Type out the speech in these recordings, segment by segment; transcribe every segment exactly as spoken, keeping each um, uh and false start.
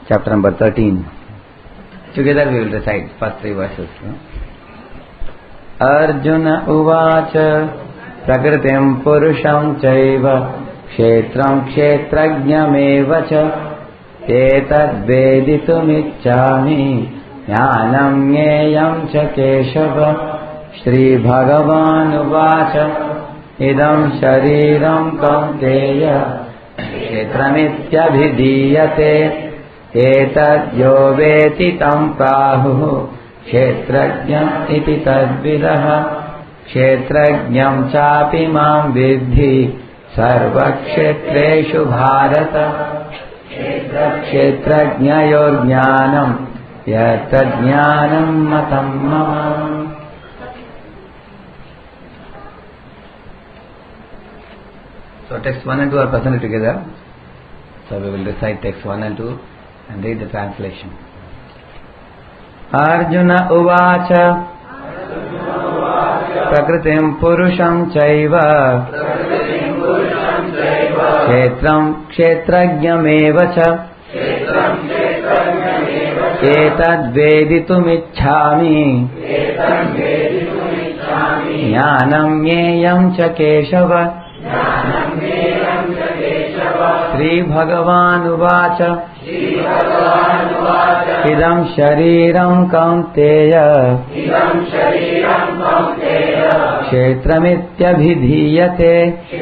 chapter number thirteen. Together we will recite first three verses. Arjuna uvacha prakritim purusham chaiva kshetram kshetrajnameva cha etad veditumicchami jnanam jneyam cha keshava. Shri Bhagavan uvacha idam shariram kaunteya kshetramityabhidiyate etad yo veti tam prahuh kshetrajnam iti tadvidah kshetrajnam chapi mam vidhi sarvakshetreshu bharata kshetrajnayor jnanam yatad-jnanam matam mama. So text one and two are presented together. So we will recite text one and two and read the translation. Arjuna uvacha prakritim purusham chaiva kshetram kshetrajnameva cha etad veditumicchami jnanam jneyam cha keshava. Shri Bhagavan uvacha idam shariram kaunteya kshetramityabhidhiyate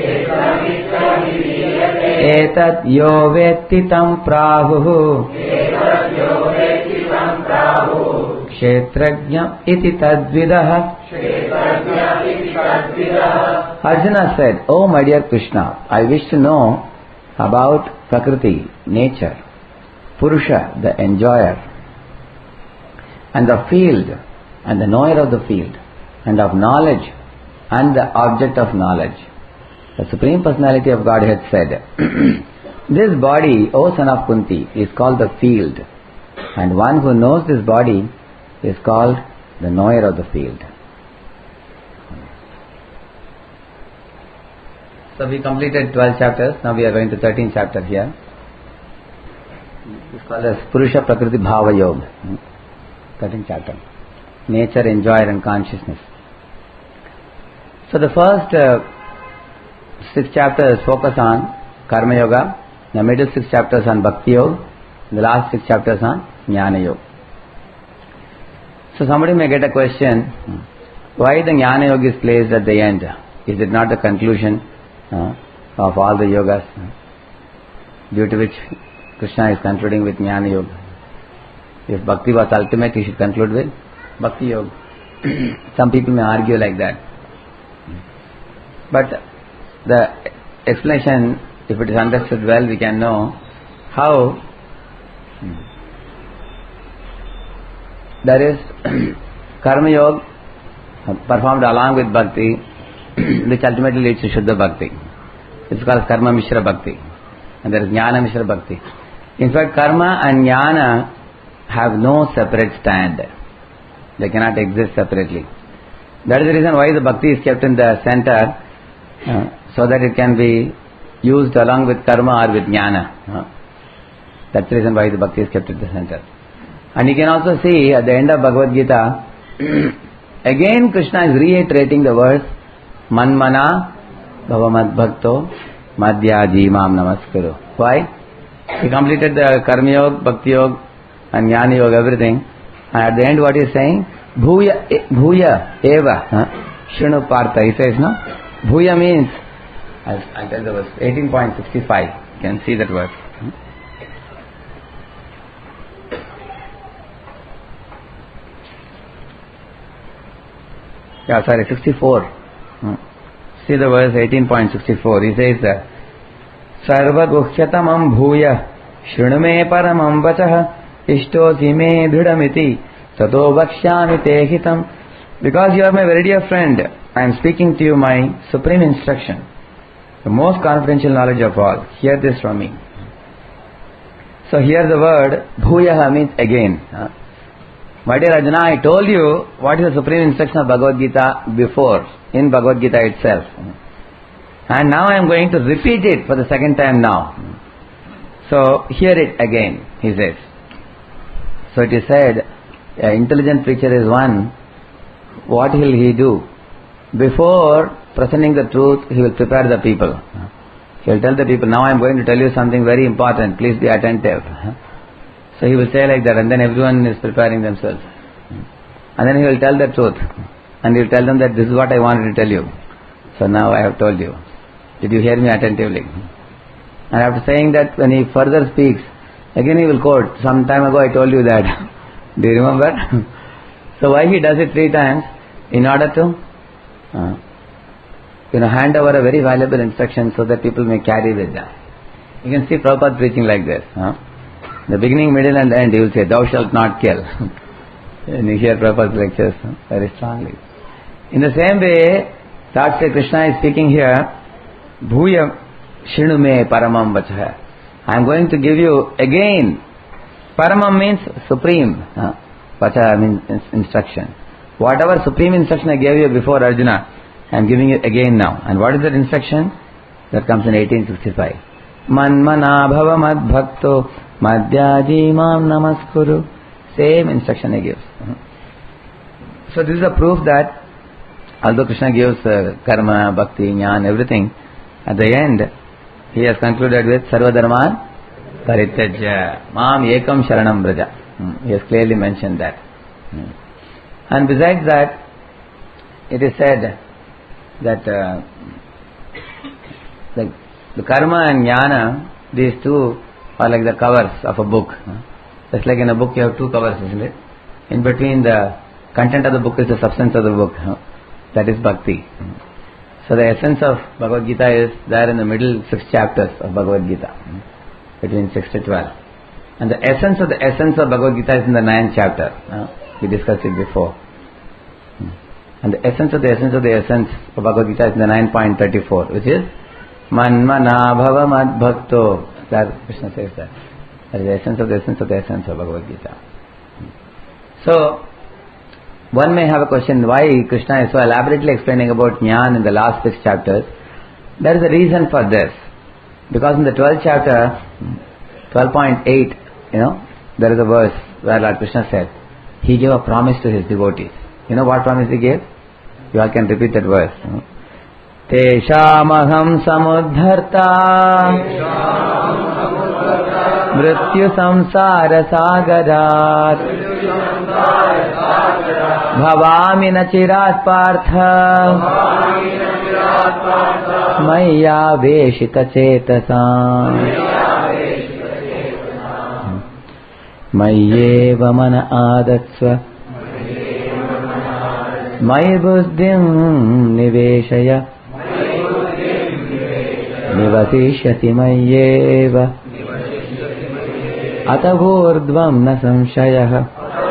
etad yo vetti tam prahuh kshetrajnam iti tadvidah. Arjuna said, "Oh my dear Krishna, I wish to know about Prakriti, nature, Purusha, the enjoyer, and the field, and the knower of the field, and of knowledge, and the object of knowledge." The Supreme Personality of Godhead said, "This body, O son of Kunti, is called the field, and one who knows this body is called the knower of the field." So we completed twelve chapters. Now we are going to thirteenth chapter here. It's called as Purusha Prakriti Bhava Yoga. thirteenth chapter. Nature, enjoyer and consciousness. So the first uh, six chapters focus on Karma Yoga. The middle six chapters on Bhakti Yoga. The last six chapters on Jnana Yoga. So somebody may get a question, why the Jnana Yoga is placed at the end? Is it not the conclusion Uh, of all the yogas, uh, due to which Krishna is concluding with Jnana Yoga? If Bhakti was ultimate, he should conclude with Bhakti Yoga. Some people may argue like that. But the explanation, if it is understood well, we can know how there is Karma Yoga performed along with Bhakti, which ultimately leads to Shuddha Bhakti. It's called Karma Mishra Bhakti. And there is Jnana Mishra Bhakti. In fact, Karma and Jnana have no separate stand. They cannot exist separately. That is the reason why the Bhakti is kept in the center, uh, so that it can be used along with Karma or with Jnana. Uh, that's the reason why the Bhakti is kept at the center. And you can also see at the end of Bhagavad Gita, again Krishna is reiterating the verse, Manmana Bhavamad Bhakto Madhyaji Mam Namaskuru. Why? He completed the Karma Yoga, Bhakti Yoga and Jnana Yoga, everything. And at the end what he is saying? Bhuya, Bhuya Eva Shunu Partha. He says, no? Bhuya means, I'll, I'll tell the verse, eighteen point six five. You can see that verse. Yeah, sorry, sixty-four. See the verse eighteen point six four. He says that Sarva guhyatamam bhuya shrunume paramam vachah ishtosi me dhudamiti tato vakshyami te hitam. Because you are my very dear friend, I am speaking to you my supreme instruction, the most confidential knowledge of all. Hear this from me. So here the word bhuyaha means again. My dear Arjuna, I told you what is the supreme instruction of Bhagavad Gita before, in Bhagavad Gita itself. And now I am going to repeat it for the second time now. So hear it again, he says. So it is said, an intelligent preacher is one. What will he do? Before presenting the truth, he will prepare the people. He will tell the people, now I am going to tell you something very important, please be attentive. So he will say like that, and then everyone is preparing themselves. And then he will tell the truth. And he will tell them that this is what I wanted to tell you. So now I have told you. Did you hear me attentively? And after saying that, when he further speaks, again he will quote, some time ago I told you that. Do you remember? So why he does it three times? In order to uh, you know, hand over a very valuable instruction so that people may carry with them. You can see Prabhupada preaching like this. Huh? The beginning, middle and end, he will say, thou shalt not kill. And you hear Prabhupada's lectures huh? very strongly. In the same way, Lord Sri Krishna is speaking here, Bhuya Shinu me Paramam Vachaha. I am going to give you again. Paramam means supreme. Huh? Vachaha means instruction. Whatever supreme instruction I gave you before Arjuna, I am giving it again now. And what is that instruction? That comes in eighteen sixty-five. Manmana bhava mad bhakto madhyaji mam namaskuru. Same instruction he gives. So this is a proof that although Krishna gives uh, karma, bhakti, jnana, everything, at the end he has concluded with sarvadharman parityajya mam ekam sharanam braja. He has clearly mentioned that. And besides that, it is said that uh, the, the karma and jnana, these two are like the covers of a book. Just like in a book you have two covers, isn't it? In between, the content of the book is the substance of the book. That is bhakti. So the essence of Bhagavad Gita is there in the middle six chapters of Bhagavad Gita, between six to twelve. And the essence of the essence of Bhagavad Gita is in the ninth chapter. We discussed it before. And the essence of the essence of the essence of Bhagavad Gita is in the nine point thirty-four, which is Manmana bhava mad bhakto. That Krishna says that. That is the essence of the essence of the essence of Bhagavad Gita. So, one may have a question, why Krishna is so elaborately explaining about Jnana in the last six chapters? There is a reason for this. Because in the twelfth chapter, twelve point eight, you know, there is a verse where Lord Krishna said, he gave a promise to his devotees. You know what promise he gave? You all can repeat that verse. Teshamaham samudharta mrityu samsara sagarat bhavami nachirat partha maya veshita chetasam Mayyeva mana adatsva May buddhim niveshaya Nivasishyati mayyeva Atavurdvam na samshayah.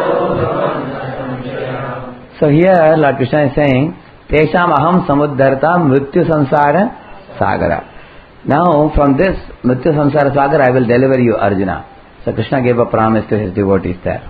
So here Lord Krishna is saying, Tesham aham samudharta mrityu samsara sagara. Now from this mrityu samsara sagara I will deliver you, Arjuna. So Krishna gave a promise to his devotees there.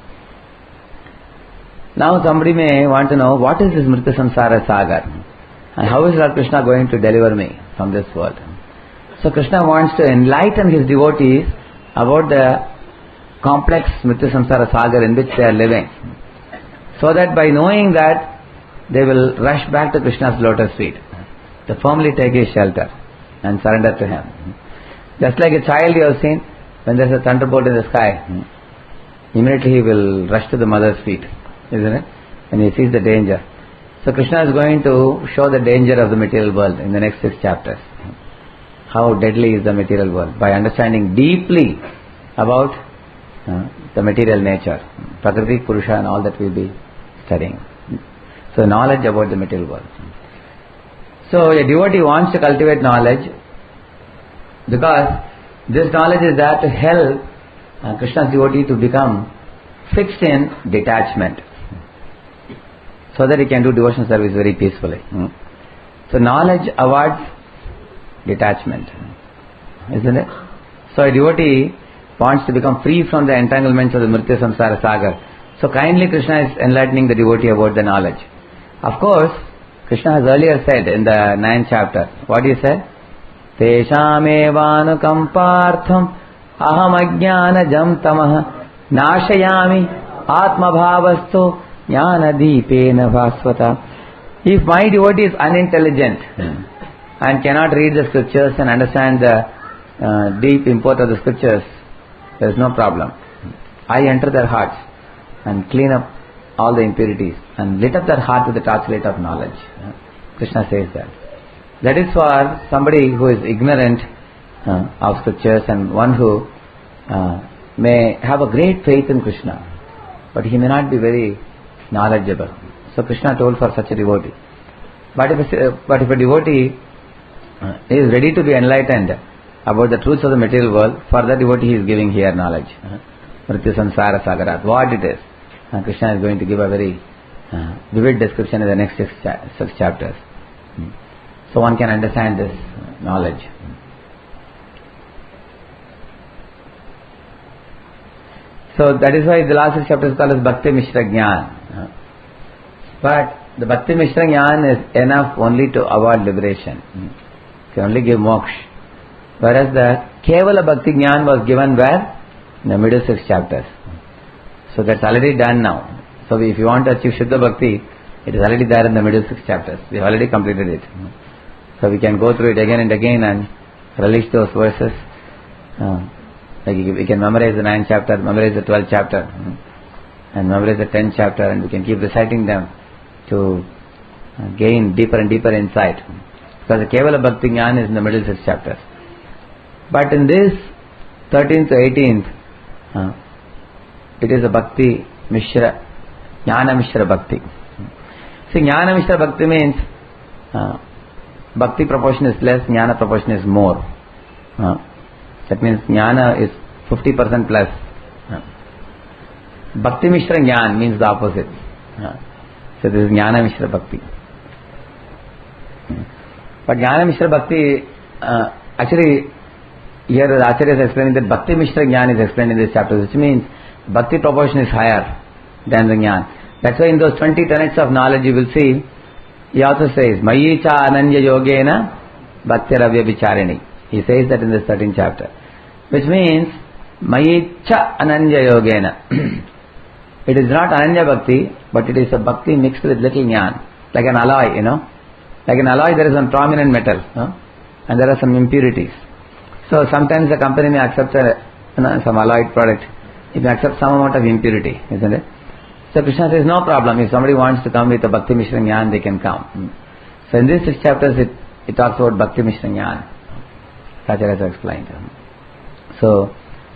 Now somebody may want to know, what is this Mritya Samsara Sagar? And how is Lord Krishna going to deliver me from this world? So Krishna wants to enlighten his devotees about the complex Mritya Samsara Sagar in which they are living. So that by knowing that, they will rush back to Krishna's lotus feet. To firmly take his shelter and surrender to him. Just like a child you have seen, when there is a thunderbolt in the sky, immediately he will rush to the mother's feet. Isn't it? When he sees the danger. So Krishna is going to show the danger of the material world in the next six chapters. How deadly is the material world? By understanding deeply about uh, the material nature, Prakriti, Purusha and all that we will be studying. So knowledge about the material world. So a devotee wants to cultivate knowledge because this knowledge is there to help uh, Krishna's devotee to become fixed in detachment, so that he can do devotional service very peacefully. Hmm. So knowledge awards detachment, isn't it? So a devotee wants to become free from the entanglements of the Mritya Samsara Sagar. So kindly Krishna is enlightening the devotee about the knowledge. Of course, Krishna has earlier said in the ninth chapter, what he said? Tesham evanukampartham aham ajnana jam tamah Nashayami Atma Bhavasto Jnana Deepena Bhasvata. If my devotee is unintelligent and cannot read the scriptures and understand the uh, deep import of the scriptures, there is no problem. I enter their hearts and clean up all the impurities and lit up their heart with the torchlight of knowledge. Krishna says that. That is for somebody who is ignorant uh, of scriptures and one who uh, may have a great faith in Krishna, but he may not be very knowledgeable. So Krishna told for such a devotee. But if a, but if a devotee uh, is ready to be enlightened about the truths of the material world, for that devotee he is giving here knowledge. Mrityu Samsara Sagarat, what it is. Uh, Krishna is going to give a very uh, vivid description in the next six, cha- six chapters. Hmm. So one can understand this knowledge. So that is why the last six chapters is called as Bhakti Mishra Jnana. Uh, but the Bhakti Mishra Jnana is enough only to avoid liberation. Hmm. It can only give moksha. Whereas the Kevala Bhakti Jnana was given where? In the middle six chapters. So that's already done now. So if you want to achieve Shuddha Bhakti, it is already there in the middle six chapters. We have already completed it. So we can go through it again and again and release those verses. Uh, like we can memorize the ninth chapter, memorize the twelfth chapter, and memorize the tenth chapter, and we can keep reciting them to uh, gain deeper and deeper insight. Because the Kevala Bhakti Jnana is in the middle six chapters. But in this thirteenth to eighteenth, uh, it is a Bhakti Mishra, Jnana Mishra Bhakti. See, Jnana Mishra Bhakti means uh, Bhakti proportion is less, Jnana proportion is more. Uh, that means Jnana is fifty percent plus. Uh, Bhakti Mishra Jnana means the opposite. Uh, so this is Jnana Mishra Bhakti. But Jnana Mishra Bhakti, uh, actually, here the Acharya is explaining that Bhakti Mishra Jnana is explained in this chapter, which means Bhakti proportion is higher than the Jnana. That's why in those twenty tenets of knowledge you will see, he also says, Mayi cha ananya yogena bhaktiravya vicharini. He says that in this thirteenth chapter. Which means, Mayi cha ananya yogena. It is not ananya bhakti, but it is a bhakti mixed with little jnana. Like an alloy, you know. Like an alloy there is some prominent metal, no? And there are some impurities. So sometimes the company may accept a, you know, some alloyed product. It may accept some amount of impurity, isn't it? So Krishna says, no problem. If somebody wants to come with a Bhakti Mishra Jnana, they can come. So in these six chapters, it, it talks about Bhakti Mishra Jnana. Acharya has explained. So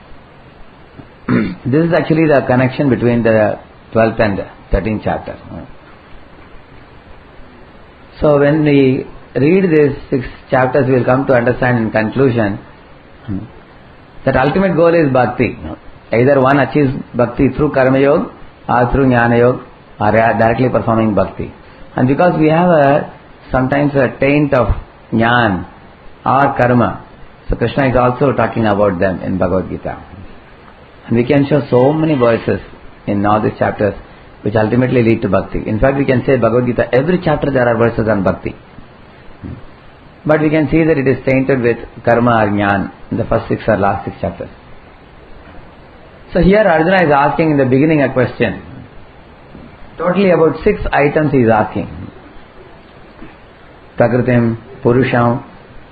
this is actually the connection between the twelfth and thirteenth chapter. So when we read these six chapters, we will come to understand in conclusion that ultimate goal is Bhakti. Either one achieves Bhakti through Karma Yoga or through Jnana Yoga or directly performing Bhakti. And because we have a sometimes a taint of Jnana or Karma, so Krishna is also talking about them in Bhagavad Gita. And we can show so many verses in all these chapters which ultimately lead to Bhakti. In fact, we can say Bhagavad Gita, every chapter there are verses on Bhakti. But we can see that it is tainted with Karma or Jnana in the first six or last six chapters. So here Arjuna is asking in the beginning a question. Totally about six items he is asking. Prakritim, Purusham,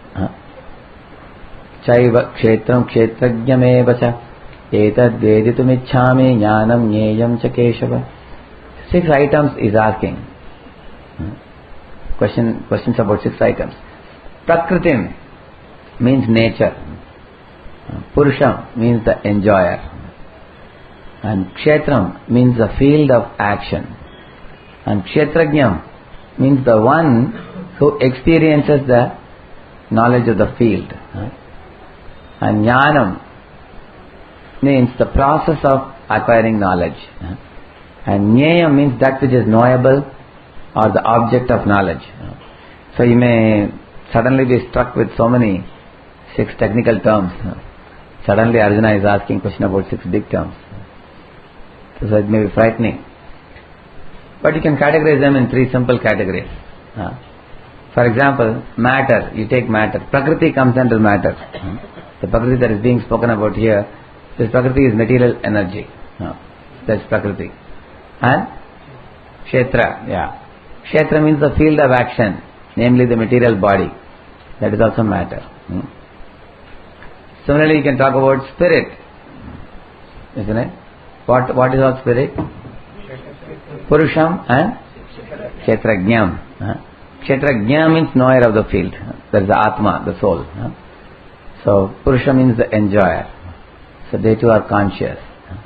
Chaiva, Kshetram, Kshetrajname cha, Etad Veditumicchami, Jnanam, Nyeyam cha Keshava. Six items he is asking. Question, questions about six items. Prakritim means nature. Purusham means the enjoyer. And Kshetram means the field of action. And Kshetrajnam means the one who experiences the knowledge of the field. And Jnanam means the process of acquiring knowledge. And Nyayam means that which is knowable or the object of knowledge. So you may suddenly be struck with so many six technical terms. Suddenly Arjuna is asking question about six big terms. So it may be frightening. But you can categorize them in three simple categories. For example, matter. You take matter. Prakriti comes under matter. The Prakriti that is being spoken about here, this Prakriti is material energy. No. That's Prakriti. And Kshetra, yeah. Kshetra means the field of action, namely the material body. That is also matter. Hmm. Similarly, you can talk about spirit. Isn't it? What, what is our spirit? Purusham and Kshetrajnam. Huh? Kshetrajna means knower of the field. That is the Atma, the soul. Huh? So, Purusha means the enjoyer. So, they too are conscious.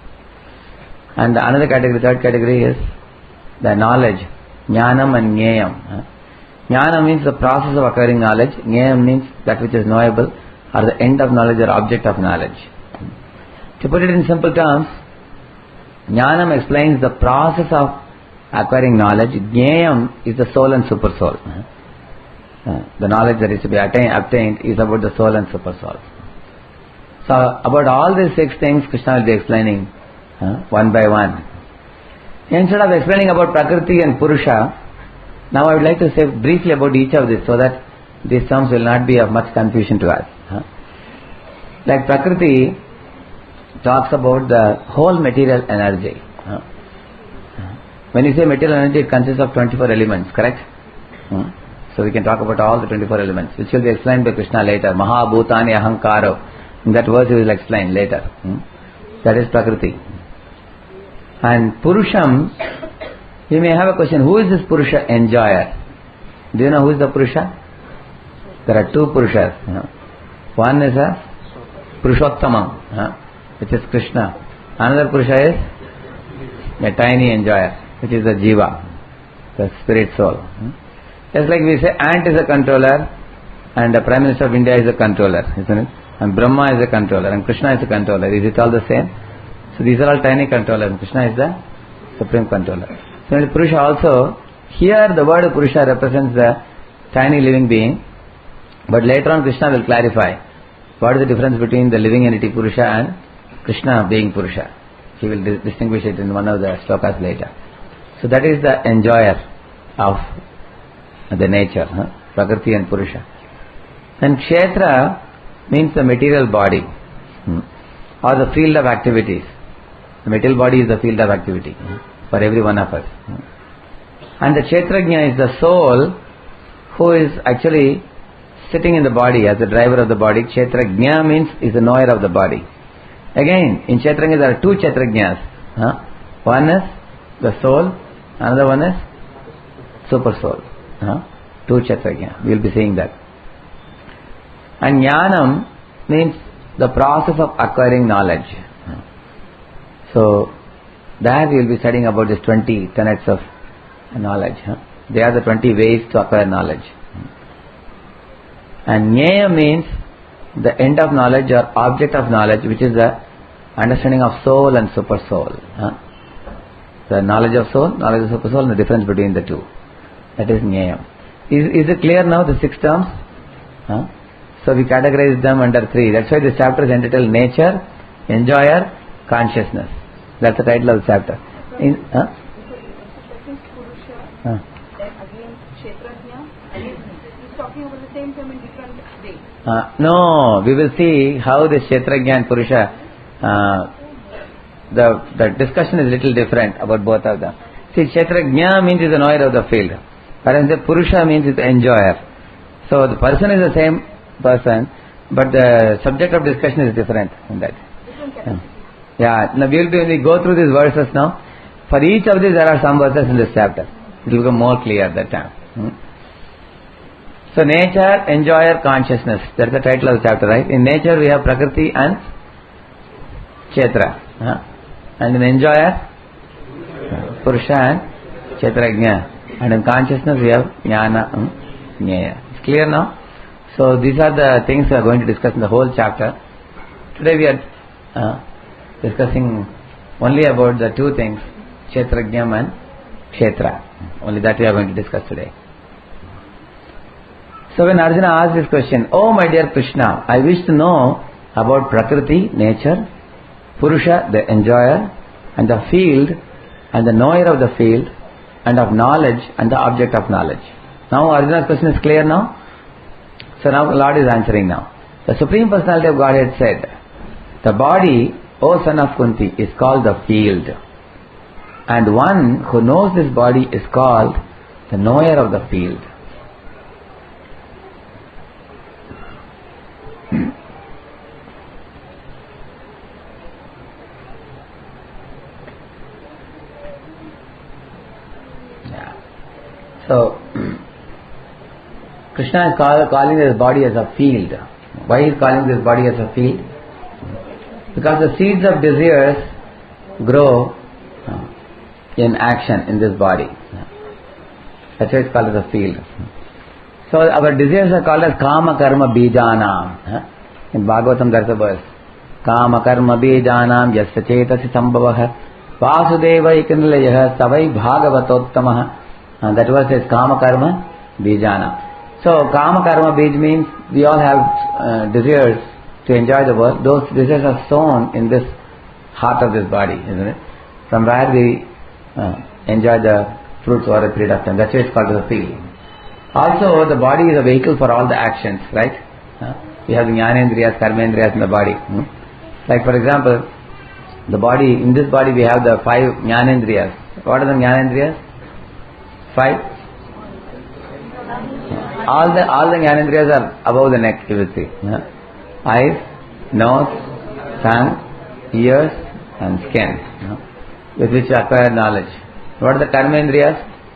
And another category, third category is the knowledge. Jnanam and Jnayam. Jnana means the process of acquiring knowledge. Jnayam means that which is knowable, or the end of knowledge or object of knowledge. To put it in simple terms, Jnanam explains the process of acquiring knowledge. Jnayam is the soul and super soul. Uh, the knowledge that is to be attained, obtained is about the soul and super soul. So about all these six things Krishna will be explaining uh, one by one. Instead of explaining about Prakriti and Purusha, now I would like to say briefly about each of these so that these terms will not be of much confusion to us. Uh, like Prakriti talks about the whole material energy. Uh, when you say material energy, it consists of twenty-four elements, correct? Uh, So we can talk about all the twenty-four elements, which will be explained by Krishna later. Mahabhutani ahankaro. In that verse he will explain later. Hmm? That is Prakriti. And Purusham, you may have a question, who is this Purusha enjoyer? Do you know who is the Purusha? There are two Purushas. You know. One is a Purushottamam, huh? which is Krishna. Another Purusha is a tiny enjoyer, which is the Jiva, the spirit soul. Hmm? Just like we say, ant is a controller and the Prime Minister of India is a controller, isn't it? And Brahma is a controller and Krishna is a controller. Is it all the same? So these are all tiny controllers and Krishna is the supreme controller. Similarly, Purusha also, here the word Purusha represents the tiny living being, but later on Krishna will clarify what is the difference between the living entity Purusha and Krishna being Purusha. He will dis- distinguish it in one of the slokas later. So that is the enjoyer of the nature, huh? Prakriti and Purusha. And Kshetra means the material body, hmm, or the field of activities. The material body is the field of activity hmm, for every one of us. Hmm. And the Kshetrajna is the soul who is actually sitting in the body as the driver of the body. Kshetrajna means is the knower of the body. Again, in Kshetrajna there are two Kshetrajnas. Huh? One is the soul, another one is super soul. Huh? Two Kshetrajna. We will be seeing that. And Jnanam means the process of acquiring knowledge. So, there we will be studying about these twenty tenets of knowledge. Huh? They are the twenty ways to acquire knowledge. And Jnaya means the end of knowledge or object of knowledge, which is the understanding of soul and super soul. Huh? The knowledge of soul, knowledge of super soul, and the difference between the two. That is Jnayam. Is, is it clear now, the six terms? Huh? So we categorize them under three. That's why this chapter is entitled Nature, Enjoyer, Consciousness. That's the title of the chapter. In, huh? Huh. Uh, no, we will see how the Kshetrajna and Purusha, uh, the, the discussion is little different about both of them. See, Kshetrajna means is the knower of the field. Whereas the Purusha means is the enjoyer. So the person is the same person, but the subject of discussion is different in that. Yeah. yeah. Now we will be, when we go through these verses now, for each of these there are some verses in this chapter. It will become more clear at that time. Hmm? So nature, enjoyer, consciousness. That's the title of the chapter, right? In nature we have Prakriti and Kshetra. Huh? And in enjoyer, Purusha and Kshetrajna. And in consciousness we have Jnana, um, Jnaya. It's clear now? So these are the things we are going to discuss in the whole chapter. Today we are uh, discussing only about the two things, Kshetrajnam and Kshetra. Only that we are going to discuss today. So when Arjuna asked this question, oh my dear Krishna, I wish to know about Prakriti, nature, Purusha, the enjoyer, and the field, and the knower of the field, and of knowledge, and the object of knowledge. Now Arjuna's question is clear now? So now the Lord is answering now. The Supreme Personality of Godhead said, the body O son of Kunti, is called the field. And one who knows this body is called the knower of the field. Yeah. So, Krishna is call, calling this body as a field. Why is calling this body as a field? Because the seeds of desires grow in action in this body. That's why it's called as a field. So our desires are called as Kama Karma Bijanam. In Bhagavatam there's a verse. Kama Karma Bijanam Yasya Chetasi Sambhavah Vasudeva Ikanlayah Savai Bhagavatottamah. That verse says Kama Karma Bijanam. So Kama Karma Bij means we all have uh, desires to enjoy the world. Those desires are sown in this heart of this body, isn't it? From where we uh, enjoy the fruits over a period of time. That's why it's called the field. Also, the body is a vehicle for all the actions, right? Uh, we have the Jnanendriyas, Karmendriyas in the body. Hmm? Like for example, the body, in this body we have the five Jnanendriyas. What are the Jnanendriyas? Five? All the all the Jnanendriyas are above the neck, you will see. Uh, eyes, nose, tongue, ears and skin, uh, with which you acquire knowledge. What are the Karmendriyas?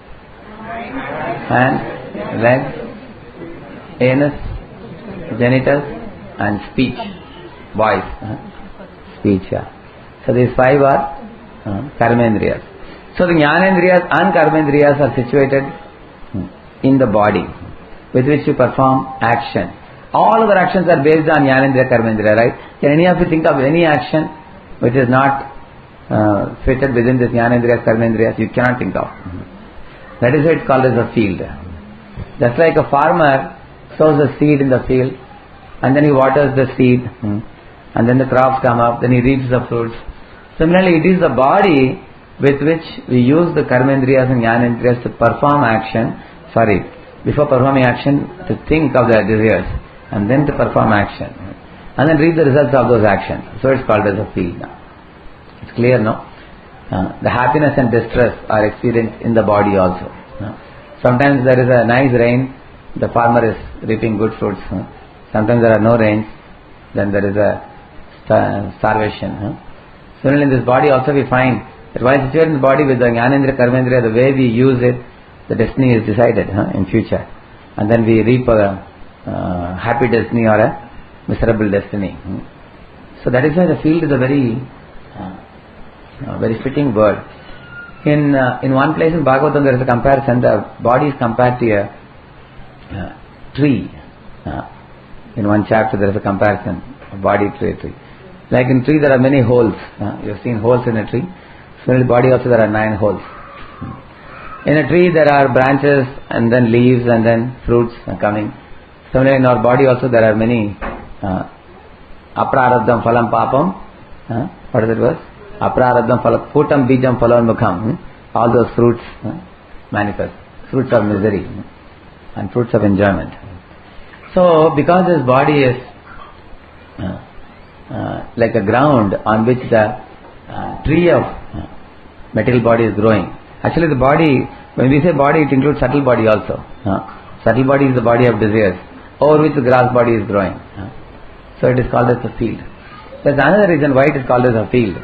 Hands, legs, anus, genitals and speech, voice, uh, speech. Yeah. So these five are uh, Karmendriyas. So the Jnanendriyas and Karmendriyas are situated in the body, with which you perform action. All other actions are based on Jnanendriya, Karmendriya, right? Can any of you think of any action which is not uh, fitted within this Jnanendriya, Karmendriya? You cannot think of. Mm-hmm. That is why it's called as a field. Just like a farmer sows a seed in the field and then he waters the seed, mm-hmm, and then the crops come up, then he reaps the fruits. Similarly, it is the body with which we use the Karmendriyas and Jnanendriyas to perform action, sorry, before performing action, to think of the desires and then to perform action and then reap the results of those actions. So it's called as a field now. It's clear, no? Uh, the happiness and distress are experienced in the body also. Uh, sometimes there is a nice rain, the farmer is reaping good fruits. Uh, sometimes there are no rains, then there is a star- starvation. Uh. Similarly in this body also we find that while situated in the body with the Jnanendriya, Karmendriya, the way we use it, the destiny is decided huh, in future, and then we reap a uh, happy destiny or a miserable destiny. Hmm. So that is why the field is a very, uh, uh, very fitting word. In uh, in one place in Bhagavatam there is a comparison. The body is compared to a uh, tree. Uh, in one chapter there is a comparison of body to a tree. Like in tree there are many holes. Uh, you have seen holes in a tree. So in the body also there are nine holes. In a tree there are branches and then leaves and then fruits are coming. Similarly in our body also there are many uh, aprarabdham phalam papam. Uh, what is it verse? Aprarabdham phalam putam bijam phalam mukham. All those fruits uh, manifest. Fruits of misery uh, and fruits of enjoyment. So because this body is uh, uh, like a ground on which the uh, tree of uh, material body is growing. Actually the body, when we say body, it includes subtle body also. Uh, subtle body is the body of desires, over which the grass body is growing. Uh, so it is called as a field. There's another reason why it is called as a field.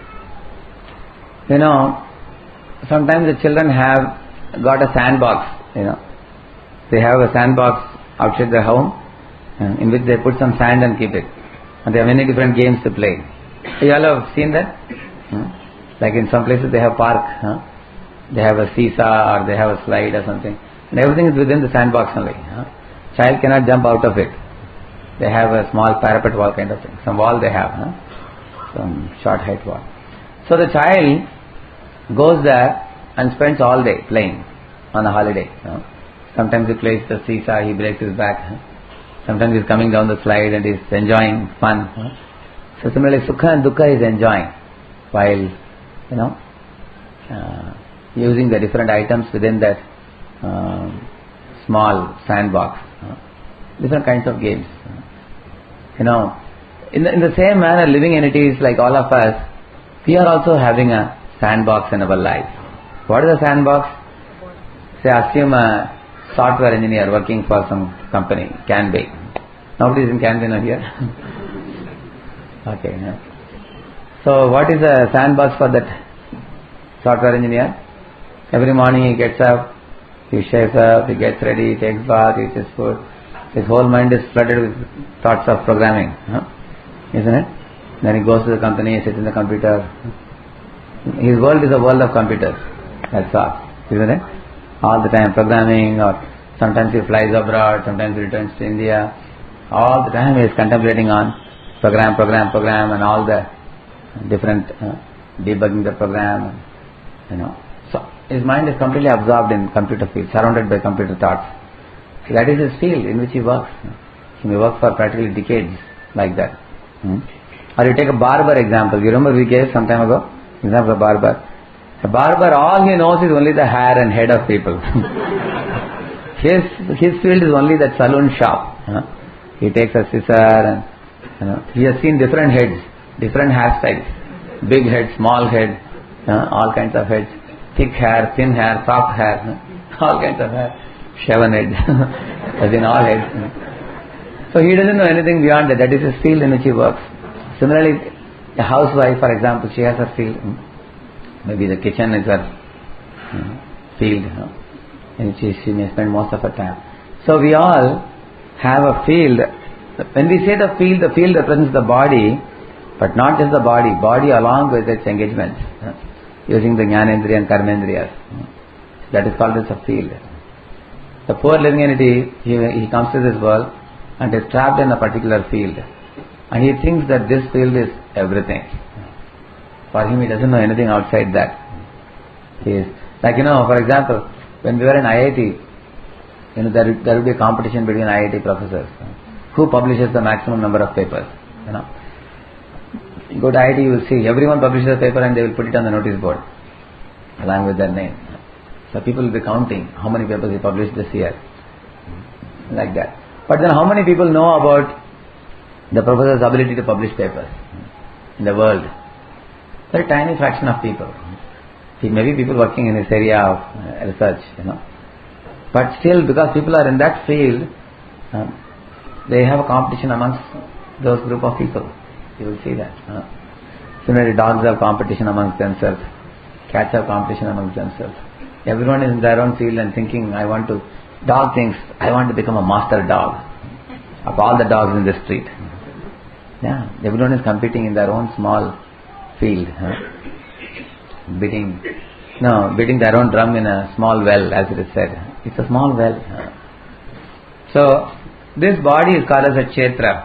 You know, sometimes the children have got a sandbox, you know. They have a sandbox outside their home, uh, in which they put some sand and keep it. And there are many different games to play. You all have seen that? Uh, like in some places they have park, uh, they have a seesaw or they have a slide or something, and everything is within the sandbox only. Huh? Child cannot jump out of it. They have a small parapet wall kind of thing. Some wall they have, huh? Some short height wall. So the child goes there and spends all day playing on a holiday. Huh? Sometimes he plays the seesaw, he breaks his back. Huh? Sometimes he's coming down the slide and he's enjoying fun. Huh? So similarly, Sukha and Dukkha is enjoying while, you know, uh, using the different items within that uh, small sandbox. Uh, different kinds of games. Uh, you know, in the, in the same manner, living entities like all of us We are also having a sandbox in our life. What is a sandbox? Say, assume a software engineer working for some company, Canby. Nobody is in Canby now here? Okay. Yeah. So what is a sandbox for that software engineer? Every morning he gets up, he shaves up, he gets ready, he takes bath, he eats his food. His whole mind is flooded with thoughts of programming. Huh? Isn't it? Then he goes to the company, he sits in the computer. His world is a world of computers. That's all. Isn't it? All the time programming, or sometimes he flies abroad, sometimes he returns to India. All the time he is contemplating on program, program, program, and all the different uh, debugging the program. You know. So his mind is completely absorbed in computer field, surrounded by computer thoughts. So that is his field in which he works. He may work for practically decades like that. Hmm? Or you take a barber example. You remember we gave some time ago example of barber. A barber, all he knows is only the hair and head of people. his his field is only that saloon shop. Huh? He takes a scissor and you know, he has seen different heads, different hairstyles, big head, small head, uh, all kinds of heads, thick hair, thin hair, soft hair, uh, all kinds of hair, shaven head, as in all heads. Uh. So he doesn't know anything beyond that. That is his field in which he works. Similarly, a housewife, for example, she has a field. Maybe the kitchen is her uh, field, uh, in which she, she may spend most of her time. So we all have a field. When we say the field, the field represents the body, but not just the body, body along with its engagements, uh, using the Jnanendriya and Karmendriyas. Uh, that is called as a field. The poor living entity, he, he comes to this world and is trapped in a particular field. And he thinks that this field is everything. For him, he doesn't know anything outside that. He is, like, you know, for example, when we were in I I T, you know, there, there will be a competition between I I T professors. Who publishes the maximum number of papers? You know, you go to I I T, you will see everyone publishes a paper and they will put it on the notice board along with their name. So people will be counting how many papers he published this year, like that. But then, how many people know about the professor's ability to publish papers in the world? Very tiny fraction of people. See, maybe people working in this area of uh, research, you know. But still, because people are in that field, um, they have a competition amongst those group of people. You will see that. Uh. Similarly, dogs have competition amongst themselves. Cats have competition amongst themselves. Everyone is in their own field and thinking, I want to, dog thinks, I want to become a master dog of all the dogs in the street. Yeah, everyone is competing in their own small field. Huh? Beating, no, beating their own drum in a small well, as it is said. It's a small well. Huh? So, this body is called as a kshetra,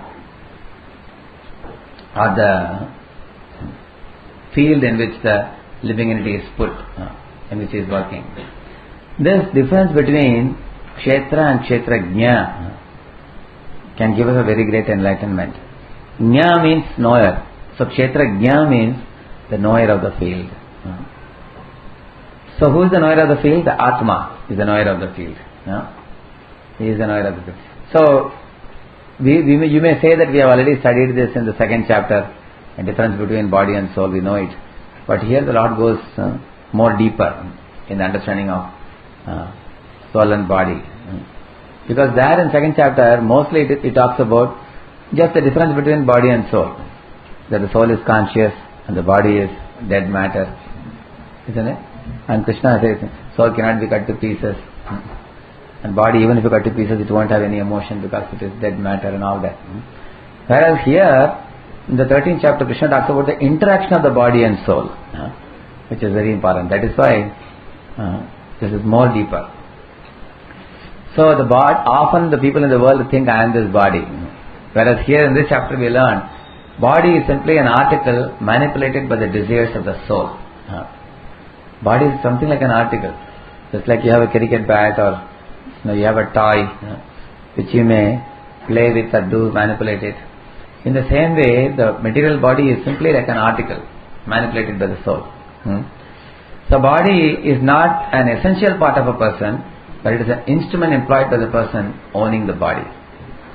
or the field in which the living entity is put, uh, in which he is working. This difference between kshetra and kshetrajna uh, can give us a very great enlightenment. Jna means knower. So kshetrajna means the knower of the field. Uh, so who is the knower of the field? The Atma is the knower of the field. Uh, he is the knower of the field. So we, we may, you may say that we have already studied this in the second chapter, the difference between body and soul, we know it. But here the Lord goes uh, more deeper in the understanding of uh, soul and body. Because there in second chapter, mostly it, it talks about just the difference between body and soul. That the soul is conscious and the body is dead matter. Isn't it? And Krishna says, soul cannot be cut to pieces. And body, even if you cut to pieces, it won't have any emotion because it is dead matter and all that. Whereas here, in the thirteenth chapter, Krishna talks about the interaction of the body and soul, uh, which is very important. That is why uh, this is more deeper. So the body, often the people in the world think I am this body. Whereas here in this chapter we learn, body is simply an article manipulated by the desires of the soul. Uh, body is something like an article. Just like you have a cricket bat or you, know, you have a toy uh, which you may play with or do manipulate it. In the same way, the material body is simply like an article manipulated by the soul. Hmm? So body is not an essential part of a person, but it is an instrument employed by the person owning the body.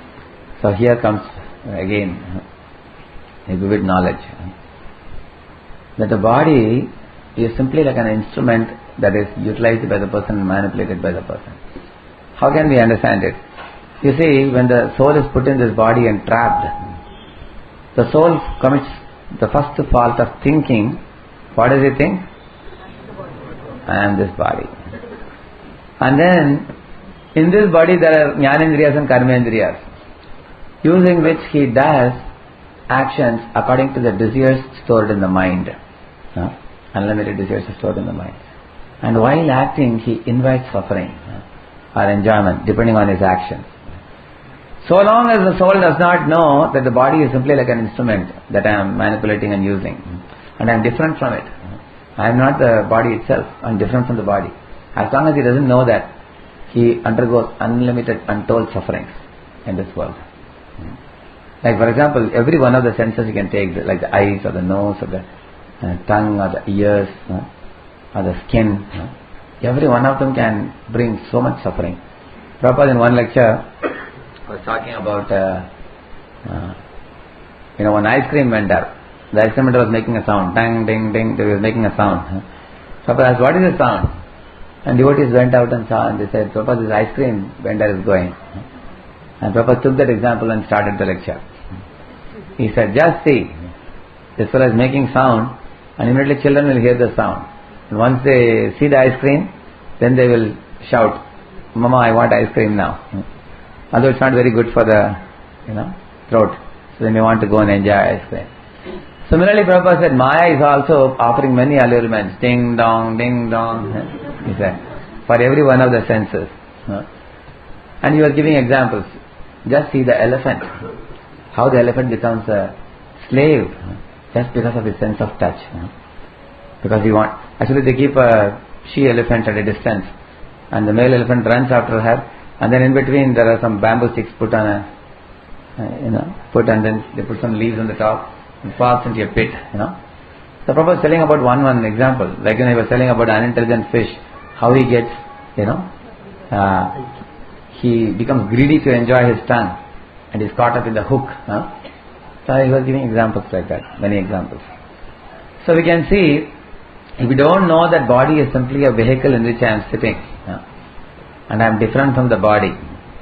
So here comes again a vivid knowledge. that the body is simply like an instrument that is utilized by the person and manipulated by the person. How can we understand it? You see, when the soul is put in this body and trapped, the soul commits the first fault of thinking. What does it think? I am this body. And then, in this body there are jnanendriyas and karmendriyas, using which he does actions according to the desires stored in the mind. Huh? Unlimited desires are stored in the mind. And while acting, he invites suffering huh? or enjoyment, depending on his actions. So long as the soul does not know that the body is simply like an instrument that I am manipulating and using, and I am different from it. I am not the body itself, I am different from the body. As long as he doesn't know that, he undergoes unlimited, untold sufferings in this world. Like for example, every one of the senses you can take, like the eyes or the nose or the uh, tongue or the ears uh, or the skin, uh, every one of them can bring so much suffering. Prabhupada in one lecture was talking about uh, uh, you know, one ice cream vendor. The ice cream vendor was making a sound, ding, ding, ding, he was making a sound. Prabhupada asked, what is the sound? And devotees went out and saw and they said, Prabhupada, this ice cream vendor is going. And Prabhupada took that example and started the lecture. He said, just see, this fellow is making sound and immediately children will hear the sound. And once they see the ice cream, then they will shout, Mama, I want ice cream now. Although it's not very good for the, you know, throat. So they may want to go and enjoy ice cream. Similarly, Prabhupada said, Maya is also offering many allurements. Ding dong, ding dong. He said, for every one of the senses. And he was giving examples. Just see the elephant. How the elephant becomes a slave just because of his sense of touch. Because he want, actually they keep a she elephant at a distance and the male elephant runs after her, and then in between there are some bamboo sticks put on a, uh, you know, put and then they put some leaves on the top and falls into a pit, you know. So Prabhupada was telling about one one example, like when he was telling about an unintelligent fish, how he gets, you know, uh, he becomes greedy to enjoy his tongue and is caught up in the hook. Huh? So he was giving examples like that, many examples. So we can see, if we don't know that body is simply a vehicle in which I am sitting, huh? and I am different from the body,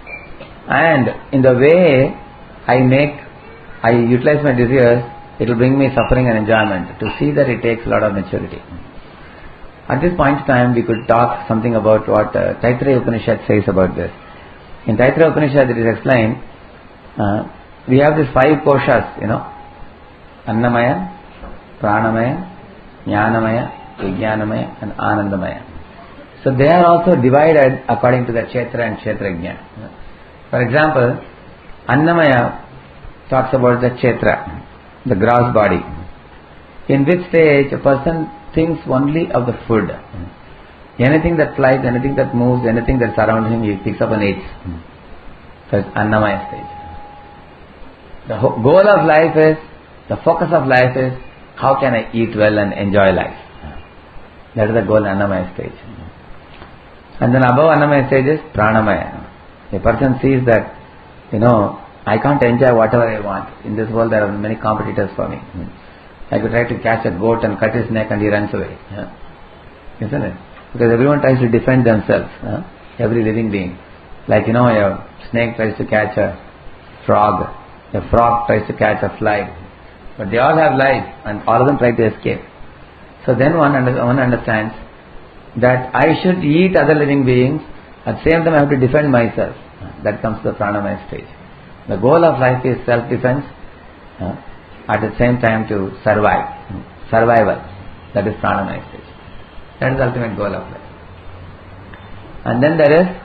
and in the way I make, I utilize my desires, it will bring me suffering and enjoyment. To see that, it takes a lot of maturity. At this point in time, we could talk something about what uh, Taittiriya Upanishad says about this. In Taittiriya Upanishad, it is explained, uh, we have these five koshas, you know, Annamaya, Pranamaya, Jnanamaya, Vijnanamaya and Anandamaya. So they are also divided according to the Kshetra and Kshetrajna. For example, Annamaya talks about the Kshetra, the gross body, in which stage a person thinks only of the food. Anything that flies, anything that moves, anything that surrounds him, he picks up and eats. That's Annamaya stage. The goal of life is, the focus of life is, how can I eat well and enjoy life? That is the goal in Annamaya stage. And then above Annamaya stage is Pranamaya. A person sees that, you know, I can't enjoy whatever I want. In this world there are many competitors for me. I could try to catch a goat and cut his neck and he runs away. Yeah. Isn't it? Because everyone tries to defend themselves. Huh? Every living being. Like, you know, a snake tries to catch a frog. A frog tries to catch a fly. But they all have life and all of them try to escape. So then one, under, one understands that I should eat other living beings. At the same time I have to defend myself. That comes to the Pranamaya stage. The goal of life is self-defense. Uh, at the same time to survive. Survival. That is Pranamaya stage. That is the ultimate goal of life. And then there is,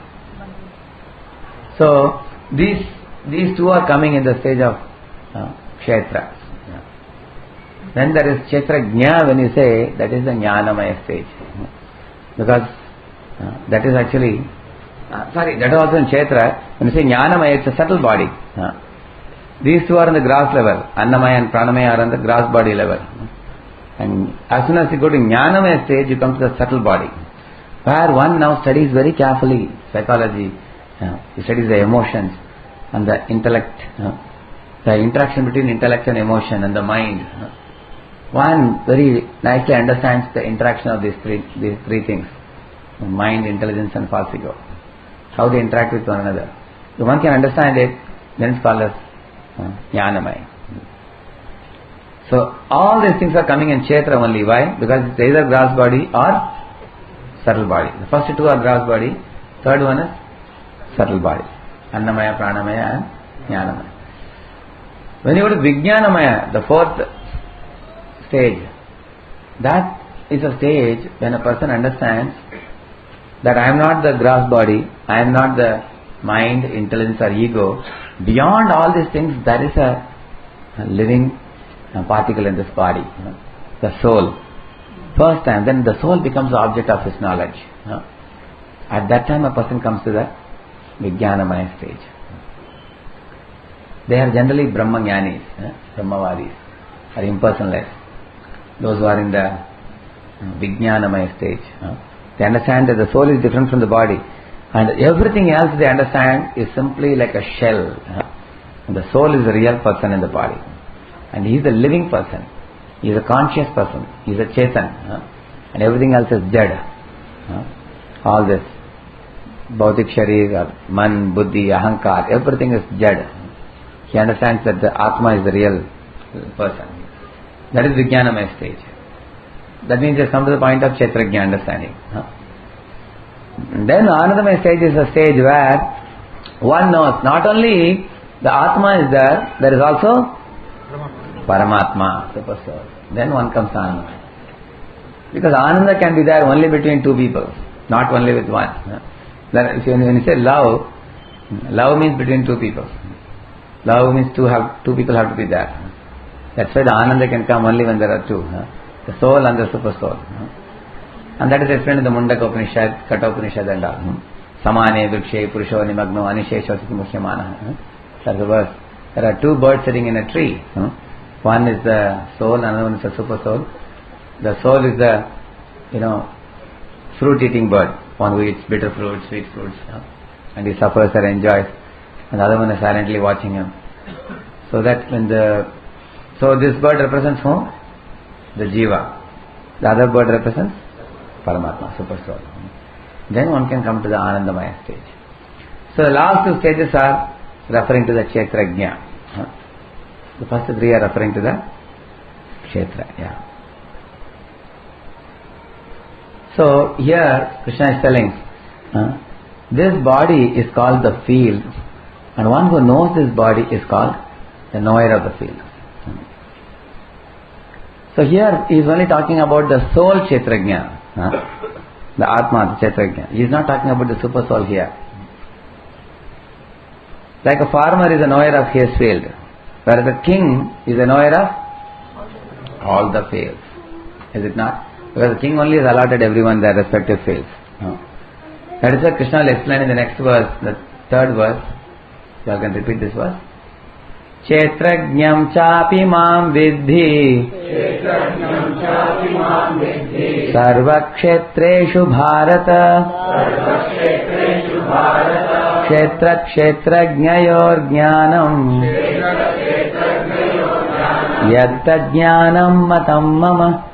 so these these two are coming in the stage of uh, Kshetra. Yeah. Then there is Kshetrajna, when you say, that is the Jnanamaya stage. Because uh, that is actually, uh, sorry, that is also in Kshetra. When you say Jnanamaya, it's a subtle body. Uh, these two are on the gross level. Annamaya and Pranamaya are on the gross body level. And as soon as you go to Jnanamaya stage, you come to the subtle body, where one now studies very carefully psychology, uh, he studies the emotions and the intellect, uh, the interaction between intellect and emotion and the mind. Uh, one very nicely understands the interaction of these three these three things: mind, intelligence, and false ego. How they interact with one another. If one can understand it, then it's called as uh, Jnanamaya. So all these things are coming in Kshetra only. Why? Because it's either gross body or subtle body. The first two are gross body. Third one is subtle body. Annamaya, Pranamaya and Jnanamaya. When you go to Vijnanamaya, the fourth stage, that is a stage when a person understands that I am not the gross body, I am not the mind, intelligence or ego. Beyond all these things, there is a, a living a particle in this body, you know, the soul. First time, then the soul becomes the object of his knowledge. You know. At that time, a person comes to the Vijnanamaya stage. They are generally Brahmajnanis, you know, Brahmavadis, or impersonalists. Those who are in the you know, Vijnanamaya stage. You know. They understand that the soul is different from the body, and everything else they understand is simply like a shell. You know. And the soul is the real person in the body. And he is a living person. He is a conscious person. He is a Chetan. Huh? And everything else is Jad. Huh? All this. Bhautik Sharir, Man, Buddhi, Ahankar, everything is Jad. He understands that the Atma is the real person. That is Vijnanamaya stage. That means he has come to the point of Kshetrajna understanding. Huh? And then Anandamaya stage is a stage where one knows not only the Atma is there, there is also Paramatma, Super Soul. Then one comes to Ananda. Because Ananda can be there only between two people, not only with one. When you say love, love means between two people. Love means two have two people have to be there. That's why the Ananda can come only when there are two. The soul and the Super Soul. And that is explained in the Mundaka Upanishad, Kata Upanishad and all. Samane Vrikshe Purusho Nimagno Anishesho Muhyamana. That's the verse. There are two birds sitting in a tree. One is the soul, another one is the super soul. The soul is the, you know, fruit-eating bird. One who eats bitter fruits, sweet fruits, you know, and he suffers or enjoys. And the other one is silently watching him. So that when the, so this bird represents whom? The Jiva. The other bird represents Paramatma, super soul. Then one can come to the Anandamaya stage. So the last two stages are referring to the Kshetrajna. Huh? The first three are referring to the Kshetra. Yeah. So here Krishna is telling, uh, this body is called the field, and one who knows this body is called the knower of the field. So here he is only talking about the soul Kshetrajna, uh, the Atma, the Kshetrajna. He is not talking about the super soul here. Like a farmer is a knower of his field, whereas a king is a knower of all the fields. Is it not? Because the king only has allotted everyone their respective fields. No. That is what Krishna will explain in the next verse, the third verse. You all can repeat this verse. Kshetrajnam chapi mam vidhi sarva kshetreshu bharata kshetra kshetrajnayor jnanam yadta jnanam matam mama.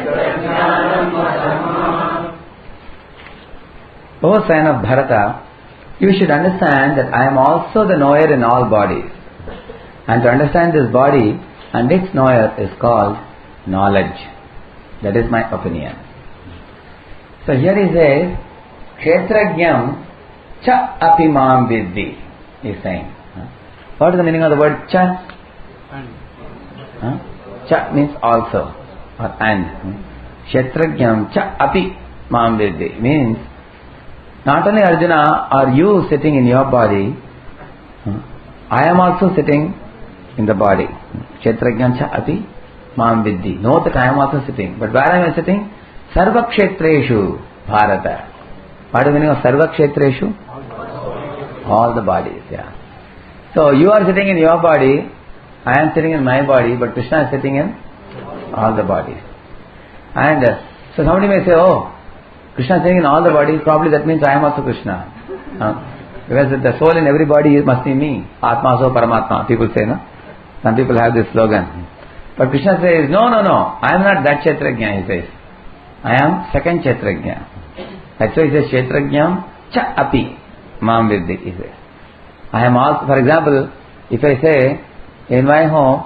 O son of Bharata, you should understand that I am also the knower in all bodies. And to understand this body and its knower is called knowledge. That is my opinion. So here he says, Kshetrajnam cha api mam vidhi. He is saying. What is the meaning of the word cha? Huh? Cha means also or and. Kshetrajnam cha api mam vidhi means not only Arjuna are you sitting in your body, I am also sitting in the body. Kshetrajnam cha api mam vidhi. Know that I am also sitting. But where am I sitting? Sarva kshetreshu bharata. What is the meaning of sarva kshetreshu? All the bodies, yeah. So you are sitting in your body, I am sitting in my body, but Krishna is sitting in all the bodies. And uh, so somebody may say, oh, Krishna is sitting in all the bodies, probably that means I am also Krishna. Uh, because the soul in every body must be me. Atma so Paramatma, people say, no? Some people have this slogan. But Krishna says, no, no, no, I am not that Kshetrajna, he says. I am second Kshetrajna. That's why he says, Kshetrajnam cha api mam vidhi, he says. I am also, for example, if I say, in my home,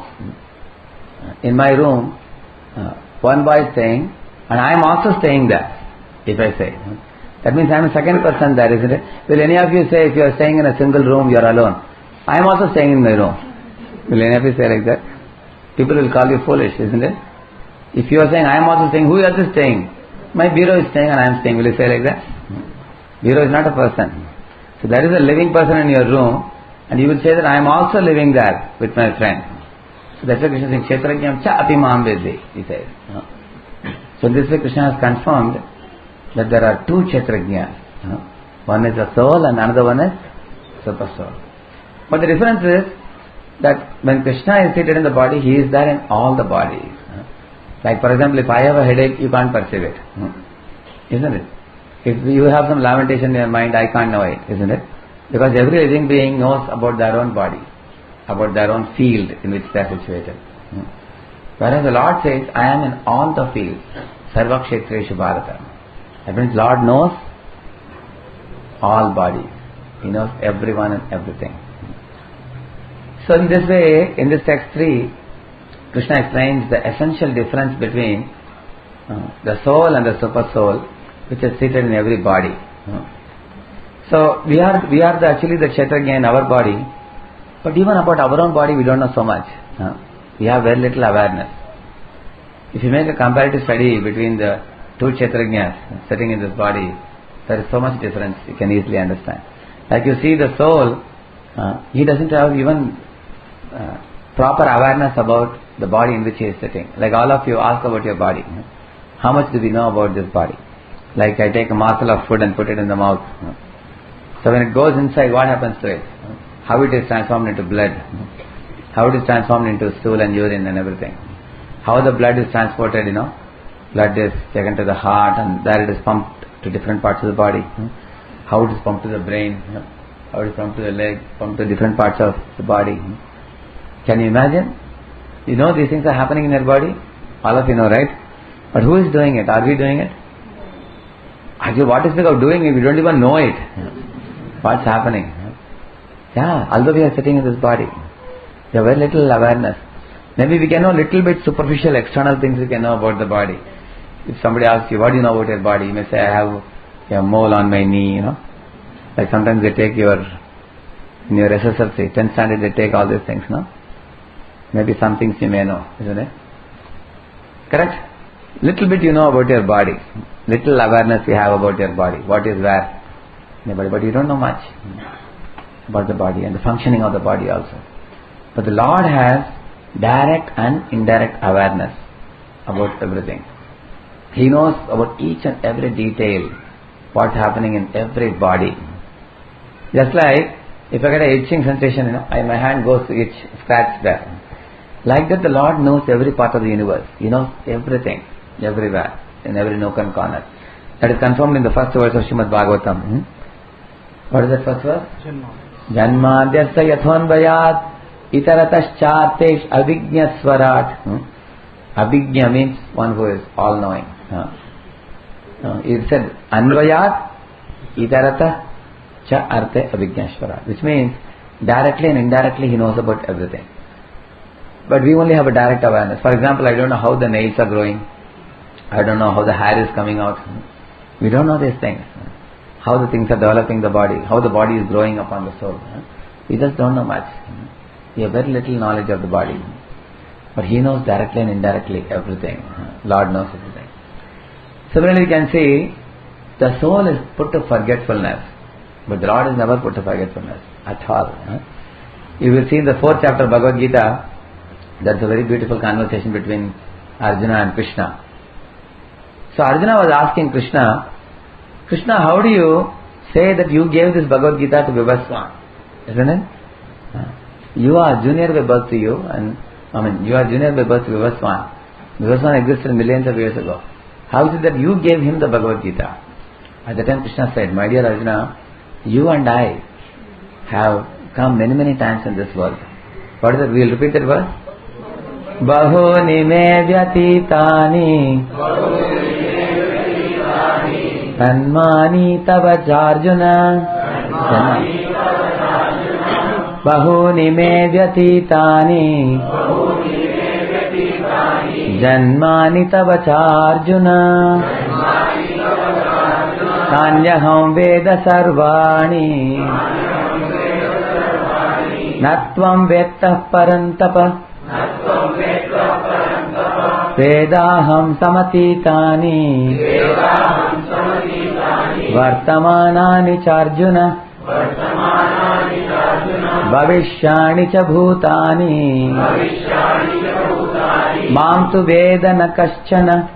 in my room, uh, one boy is staying, and I am also staying there, if I say. That means I am a second person there, isn't it? Will any of you say, if you are staying in a single room, you are alone? I am also staying in my room. Will any of you say like that? People will call you foolish, isn't it? If you are saying, I am also staying, who else is staying? My bureau is staying and I am staying. Will you say like that? Bureau is not a person. So there is a living person in your room, and you will say that I am also living there with my friend. So that's why Krishna is saying, Kshetrajnam cha api mam vidhi, he says. So this way Krishna has confirmed that there are two Kshetrajnas. One is the soul and another one is super soul. But the difference is that when Krishna is seated in the body, he is there in all the bodies. Like for example, if I have a headache, you can't perceive it. Isn't it? If you have some lamentation in your mind, I can't know it, isn't it? Because every living being knows about their own body, about their own field in which they are situated. Whereas the Lord says, I am in all the fields. Sarva Kshetreshu Bharata. That means Lord knows all bodies. He knows everyone and everything. So in this way, in this text three, Krishna explains the essential difference between uh, the soul and the super soul, which is seated in every body. Uh, so we are we are the, actually the Kshetrajna in our body, but even about our own body we don't know so much. Uh, we have very little awareness. If you make a comparative study between the two Kshetrajnas sitting in this body, there is so much difference you can easily understand. Like you see the soul, uh, he doesn't have even uh, proper awareness about the body in which he is sitting. Like all of you ask about your body. How much do we know about this body? Like I take a morsel of food and put it in the mouth. So when it goes inside, what happens to it? How it is transformed into blood? How it is transformed into stool and urine and everything? How the blood is transported, you know? Blood is taken to the heart and there it is pumped to different parts of the body. How it is pumped to the brain? How it is pumped to the leg? Pumped to different parts of the body. Can you imagine? You know these things are happening in your body? All of you know, right? But who is doing it? Are we doing it? Actually, what is the of doing it? We don't even know it. What's happening? Yeah, although we are sitting in this body, we have very little awareness. Maybe we can know little bit superficial external things we can know about the body. If somebody asks you, what do you know about your body? You may say, I have a mole on my knee, you know. Like sometimes they take your, in your S S L C, tenth standard they take all these things, no? Maybe some things you may know, isn't it? Correct? Little bit you know about your body. Little awareness you have about your body. What is where? Nobody, but you don't know much about the body and the functioning of the body also. But the Lord has direct and indirect awareness about everything. He knows about each and every detail, what's happening in every body. Just like, if I get an itching sensation, you know, I, my hand goes to itch, scratch there. Like that the Lord knows every part of the universe. He knows everything, everywhere, in every nook and corner. That is confirmed in the first verse of Srimad Bhagavatam. Hmm? What is that first verse? Janma Janmadhyasya yathonvayat itarataschatesh avijña swarat. Hmm? Avijña means one who is all-knowing. Huh? Uh, it said anvayat itarata cha arte avijña swarat, which means directly and indirectly he knows about everything. But we only have a direct awareness. For example, I don't know how the nails are growing. I don't know how the hair is coming out. We don't know these things. How the things are developing the body. How the body is growing upon the soul. We just don't know much. We have very little knowledge of the body. But He knows directly and indirectly everything. Lord knows everything. Similarly, you can see the soul is put to forgetfulness. But the Lord is never put to forgetfulness at all. You will see in the fourth chapter of Bhagavad Gita, there's a very beautiful conversation between Arjuna and Krishna. So Arjuna was asking Krishna, Krishna, how do you say that you gave this Bhagavad Gita to Vivaswan? Isn't it? You are junior by birth to you, and I mean, you are junior by birth to Vivaswan. Vivaswan existed millions of years ago. How is it that you gave him the Bhagavad Gita? At the time Krishna said, my dear Arjuna, you and I have come many, many times in this world. What is it? We will repeat that verse. bahuni me vyatitani tanmani tava Arjuna. Bahuni me vyatitani janmani tava Arjuna. Tanyaham veda sarvani natvam vettah parantapa vedaham samatitani vartamanani charjuna bhavishyani cha bhutani mam tu vedana kaschana.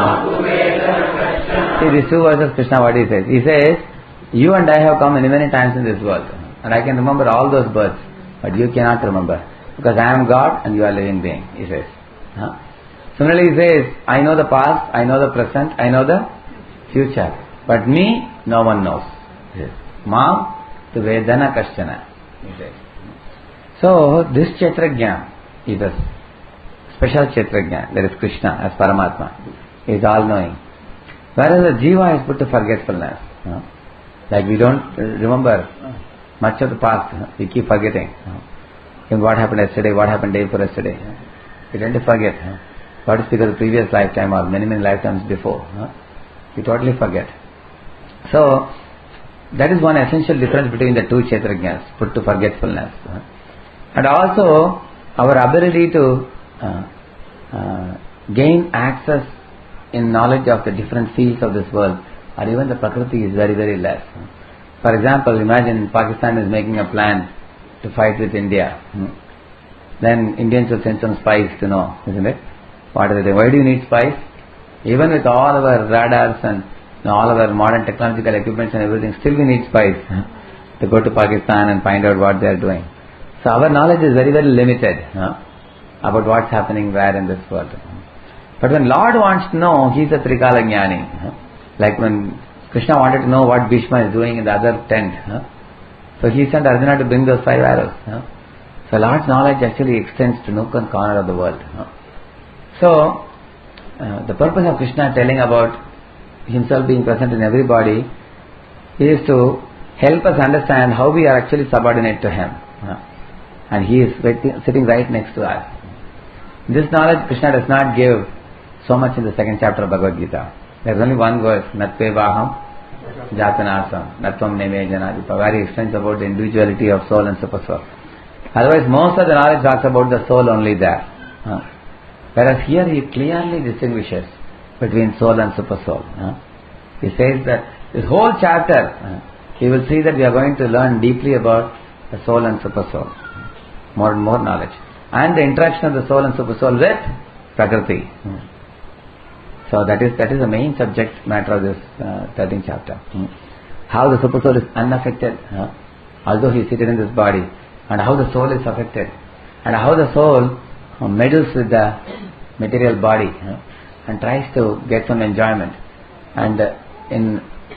See, these two verses Krishna, what he says? He says, you and I have come many, many times in this world, and I can remember all those births, but you cannot remember, because I am God and you are a living being, he says. Huh? Similarly, he says, I know the past, I know the present, I know the future, but me, no one knows. He says, Mam tu vedana kaschana, he says. So, this Kshetrajna is a special Kshetrajna, that is Krishna as Paramatma, he is all-knowing. Whereas the jiva is put to forgetfulness. You know? Like we don't remember much of the past. You know? We keep forgetting. You know? And what happened yesterday, what happened day before yesterday. You know? We tend to forget. You know? What is because of the previous lifetime or many, many lifetimes before. You know? We totally forget. So, that is one essential difference between the two Kshetrajnas, put to forgetfulness. You know? And also, our ability to uh, uh, gain access in knowledge of the different fields of this world, or even the Prakriti, is very, very less. For example, imagine Pakistan is making a plan to fight with India. Then Indians will send some spies to know, isn't it? What are they doing? Why do you need spies? Even with all our radars and you know, all of our modern technological equipments and everything, still we need spies to go to Pakistan and find out what they are doing. So our knowledge is very, very limited huh, about what's happening where in this world. But when Lord wants to know, he is a Trikala Jnani. Huh? Like when Krishna wanted to know what Bhishma is doing in the other tent. Huh? So he sent Arjuna to bring those five arrows. Huh? So Lord's knowledge actually extends to nook and corner of the world. Huh? So, uh, the purpose of Krishna telling about himself being present in everybody is to help us understand how we are actually subordinate to him. Huh? And he is sitting right next to us. This knowledge Krishna does not give so much in the second chapter of Bhagavad Gita. There is only one verse, Natve Vaham Jatanasam Natvam Neme Janadipa, where he explains about the individuality of soul and super soul. Otherwise, most of the knowledge talks about the soul only there. Huh? Whereas here he clearly distinguishes between soul and super soul. Huh? He says that this whole chapter, uh, you will see that we are going to learn deeply about the soul and super soul. More and more knowledge. And the interaction of the soul and super soul with Prakriti. Hmm. So that is that is the main subject matter of this uh, thirteenth chapter. Hmm. How the super soul is unaffected, huh? although he is seated in this body, and how the soul is affected, and how the soul uh, meddles with the material body huh? and tries to get some enjoyment, and uh, in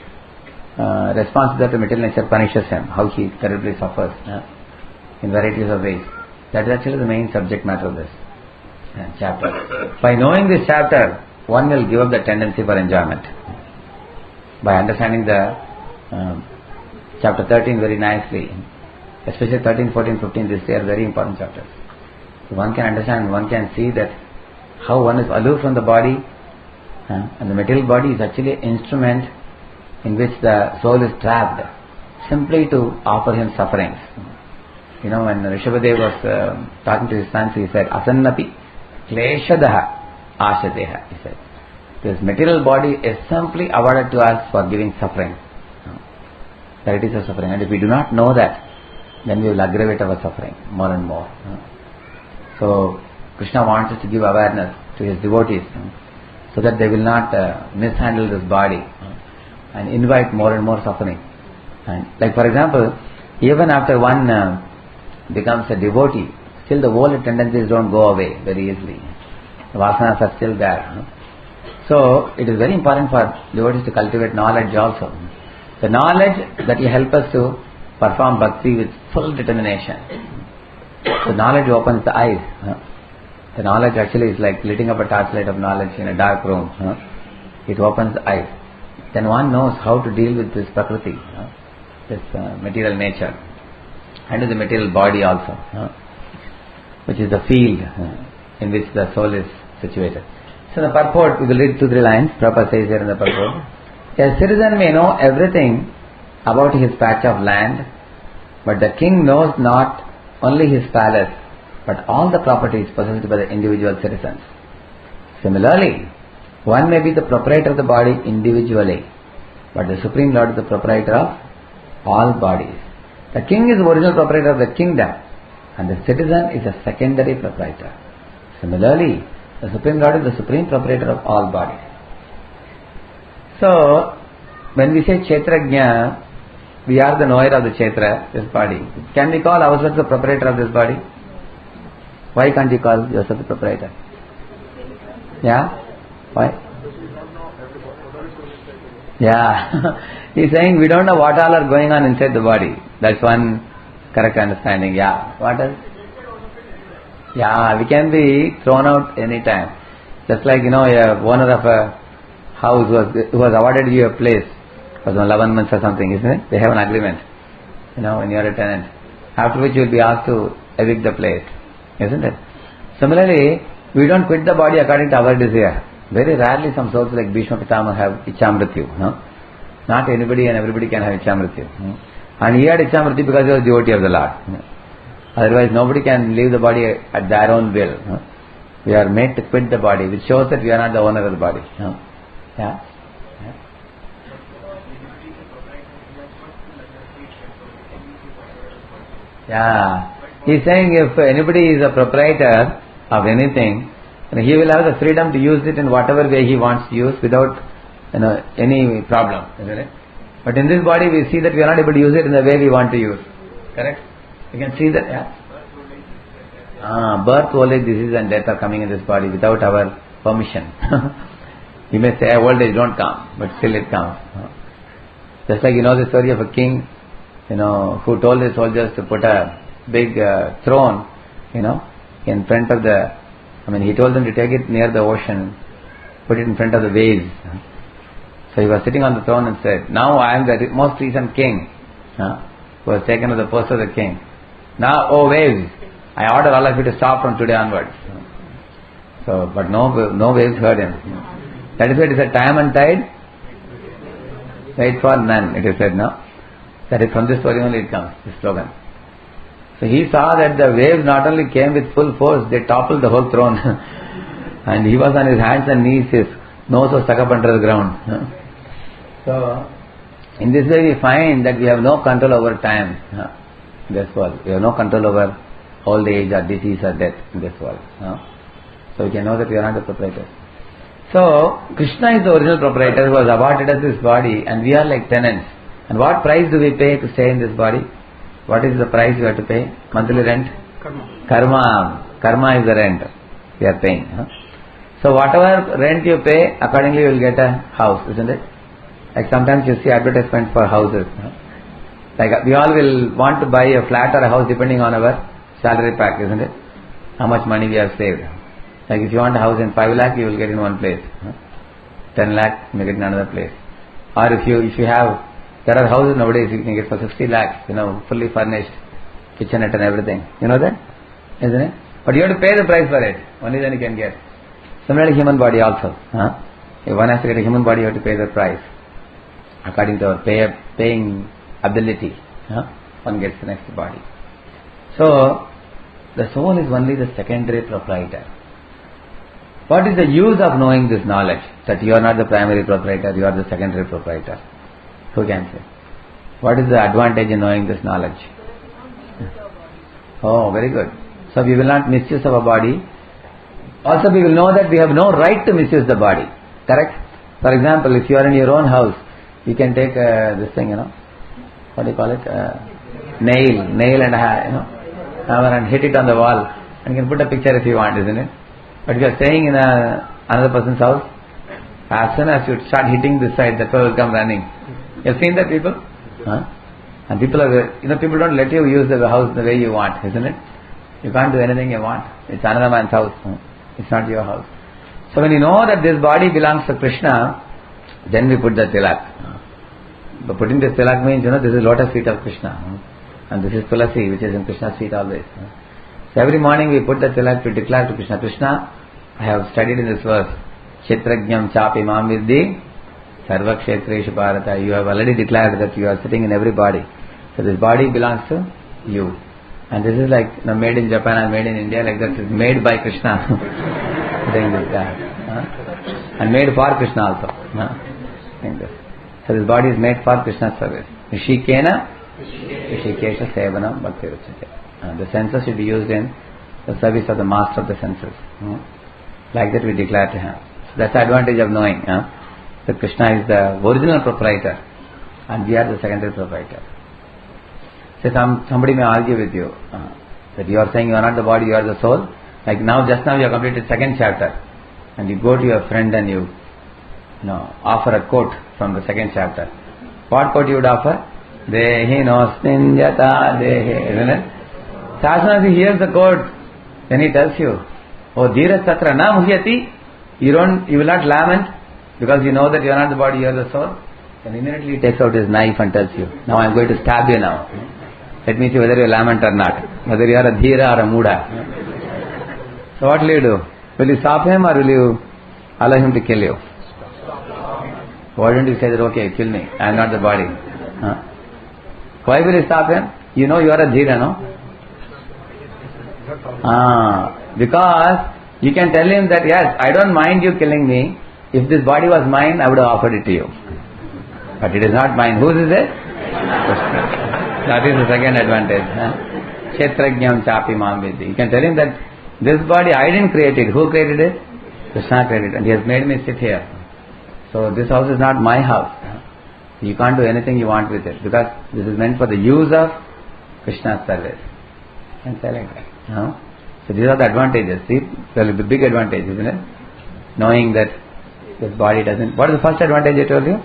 uh, response to that the material nature punishes him, how he terribly suffers huh? in varieties of ways. That is actually the main subject matter of this uh, chapter. By knowing this chapter, one will give up the tendency for enjoyment. By understanding the uh, chapter thirteen very nicely, especially thirteen, fourteen, fifteen, these are very important chapters. So one can understand, one can see that how one is aloof from the body, uh, and the material body is actually an instrument in which the soul is trapped, simply to offer him sufferings. You know, when Rishabhadev was uh, talking to his sons, he said, Asannapi kleshadaha ashadeha, he said. This material body is simply awarded to us for giving suffering. That it is a suffering. And if we do not know that, then we will aggravate our suffering more and more. So, Krishna wants us to give awareness to his devotees so that they will not uh, mishandle this body and invite more and more suffering. And like for example, even after one uh, becomes a devotee, still the old tendencies don't go away very easily. The vasanas are still there. So, it is very important for devotees to cultivate knowledge also. The knowledge that will help us to perform bhakti with full determination. So, knowledge opens the eyes. The knowledge actually is like lighting up a torchlight of knowledge in a dark room. Huh? It opens the eyes. Then one knows how to deal with this prakriti, huh? this uh, material nature, and the material body also, huh? which is the field uh, in which the soul is situated. So the purport, we will read two, three lines. Prabhupada says here in the purport. A citizen may know everything about his patch of land, but the king knows not only his palace, but all the properties possessed by the individual citizens. Similarly, one may be the proprietor of the body individually, but the Supreme Lord is the proprietor of all bodies. The king is the original proprietor of the kingdom, and the citizen is a secondary proprietor. Similarly, the Supreme Lord is the supreme proprietor of all bodies. So, when we say Kshetrajna, we are the knower of the Kshetra, this body. Can we call ourselves the proprietor of this body? Why can't you call yourself the proprietor? Yeah? Why? Yeah. He's saying we don't know what all are going on inside the body. That's one correct understanding. Yeah. What else? Yeah, we can be thrown out any time. Just like, you know, a owner of a house who has, who has awarded you a place for some eleven months or something, isn't it? They have an agreement, you know, when you are a tenant. After which you will be asked to evict the place, isn't it? Similarly, we don't quit the body according to our desire. Very rarely some souls like Bhishma Pitama have Ichamrityu. No? Not anybody and everybody can have Ichamrityu. No? And he had Ichamrityu because he was devotee of the Lord. No? Otherwise nobody can leave the body at their own will. No? We are made to quit the body, which shows that we are not the owner of the body. No? Yeah? Yeah? Yeah. He is saying if anybody is a proprietor of anything, he will have the freedom to use it in whatever way he wants to use without, you know, any problem, isn't it? But in this body we see that we are not able to use it in the way we want to use. Correct? You can see that, yeah? Ah, birth, old age, disease and death are coming in this body without our permission. You may say, old age don't come, but still it comes. Just like you know the story of a king, you know, who told his soldiers to put a big uh, throne, you know, in front of the, I mean, he told them to take it near the ocean, put it in front of the waves. So he was sitting on the throne and said, now I am the most recent king, uh, who has taken the post of the king. Now, oh waves, I order all of you to stop from today onwards. So, but no, no waves heard him. That is why it is a time and tide, wait for none, it is said, no? That is from this story only it comes, this slogan. So he saw that the waves not only came with full force, they toppled the whole throne. And he was on his hands and knees, his nose was stuck up under the ground. So, in this way we find that we have no control over time in this world. We have no control over old age or disease or death in this world. So we can know that we are not the proprietors. So, Krishna is the original proprietor who has awarded us this body and we are like tenants. And what price do we pay to stay in this body? What is the price you have to pay? Monthly rent? Karma. Karma. Karma is the rent we are paying. Huh? So whatever rent you pay, accordingly you will get a house, isn't it? Like sometimes you see advertisements for houses. Huh? Like we all will want to buy a flat or a house depending on our salary pack, isn't it? How much money we have saved. Like if you want a house in five lakh, you will get in one place. Huh? ten lakh, you may get in another place. Or if you if you have, there are houses nowadays you can get for sixty lakhs, you know, fully furnished, kitchenette and everything. You know that? Isn't it? But you have to pay the price for it. Only then you can get. Similarly, human body also. Huh? If one has to get a human body, you have to pay the price. According to our pay, paying ability, huh? One gets the next body. So, the soul is only the secondary proprietor. What is the use of knowing this knowledge? That you are not the primary proprietor, you are the secondary proprietor. Who can say? What is the advantage in knowing this knowledge? Oh, very good. So we will not misuse our body. Also we will know that we have no right to misuse the body. Correct? For example, if you are in your own house, you can take uh, this thing, you know, what do you call it? Uh, nail, nail and a, you know, hammer and hit it on the wall. And you can put a picture if you want, isn't it? But if you are staying in a, another person's house, as soon as you start hitting this side, that fellow will come running. You have seen that people? Huh? And people are, you know, people don't let you use the house the way you want, isn't it? You can't do anything you want. It's another man's house. It's not your house. So when you know that this body belongs to Krishna, then we put the tilak. But putting this tilak means, you know, this is lotus feet of Krishna. And this is tulasi, which is in Krishna's feet always. So every morning we put the tilak to declare to Krishna, Krishna, I have studied in this verse, Kshetrajñam chapi mam viddhi, sarva kshetreshu bharata. You have already declared that you are sitting in every body. So this body belongs to you. And this is like, you know, made in Japan and made in India, like that. It's made by Krishna. Doing this guy. Huh? And made for Krishna also. Huh? Doing this. So this body is made for Krishna's service. Rishikena, Rishikesha Sevanam Bhakti Ruchate. Uh, the senses should be used in the service of the master of the senses. Hmm? Like that we declare to him. So that's the advantage of knowing huh? that Krishna is the original proprietor and we are the secondary proprietor. So some, somebody may argue with you uh, that you are saying you are not the body, you are the soul. Like now, just now you have completed second chapter and you go to your friend and you, you know, offer a quote from the second chapter. What quote you would offer? Dehi nosmin yata dehi, isn't it? So as soon as he hears the quote, then he tells you, oh dhira satra na muhyati, you don't, you will not lament because you know that you are not the body, you are the soul. Then immediately he takes out his knife and tells you, now I am going to stab you now. Let me see whether you lament or not, whether you are a dhira or a muda. So what will you do? Will you stop him or will you allow him to kill you? Why don't you say that, okay, kill me, I am not the body. Huh? Why will you stop him? You know you are a dhira, no? Ah, because you can tell him that, yes, I don't mind you killing me. If this body was mine, I would have offered it to you. But it is not mine. Whose is it? That is the second advantage. Kshetrajñam chapi mam viddhi. You can tell him that this body, I didn't create it. Who created it? Krishna created it. And he has made me sit here. So this house is not my house. You can't do anything you want with it. Because this is meant for the use of Krishna's service. You can tell him that. No? So these are the advantages. See, the big advantage, isn't it? Knowing that this body doesn't... What is the first advantage I told you?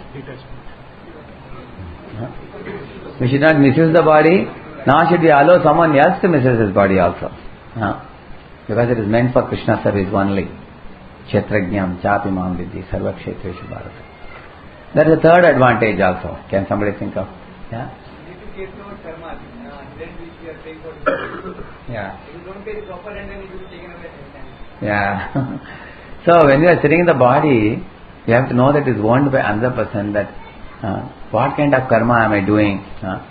We should not misuse the body. Now should we allow someone else to misuse his body also. Huh? Because it is meant for Krishna service only. Kshetrajñam chapi mam viddhi sarva kshetreshu bharata. That is the third advantage also. Can somebody think of? Yeah? Yeah. Yeah. So when you are sitting in the body, you have to know that it is owned by another person, that uh, what kind of karma am I doing? Uh,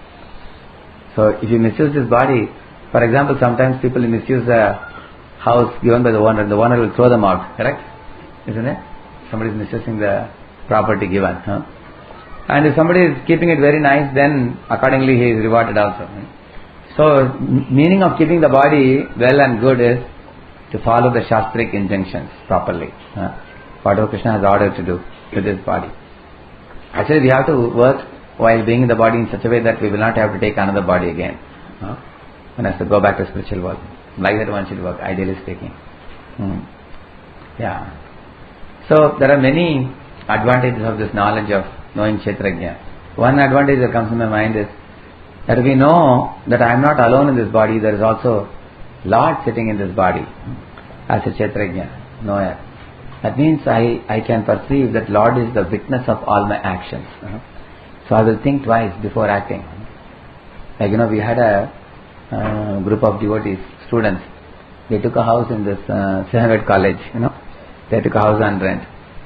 so if you misuse this body, for example, sometimes people misuse the house given by the owner, the owner will throw them out, correct? Isn't it? Somebody is misusing the property given. Huh? And if somebody is keeping it very nice, then accordingly he is rewarded also. So, meaning of keeping the body well and good is to follow the Shastric injunctions properly. Uh, whatever Krishna has ordered to do with this body. Actually, we have to work while being in the body in such a way that we will not have to take another body again. Uh, one has to go back to spiritual world. Like that one should work, ideally speaking. Hmm. Yeah. So, there are many advantages of this knowledge of knowing Kshetrajña. One advantage that comes to my mind is that we know that I am not alone in this body, there is also Lord sitting in this body as a Kshetrajña, knower. That means I, I can perceive that Lord is the witness of all my actions. So I will think twice before acting. Like, you know, we had a uh, group of devotees, students. They took a house in this uh, Srinagar college, you know. They took a house on rent.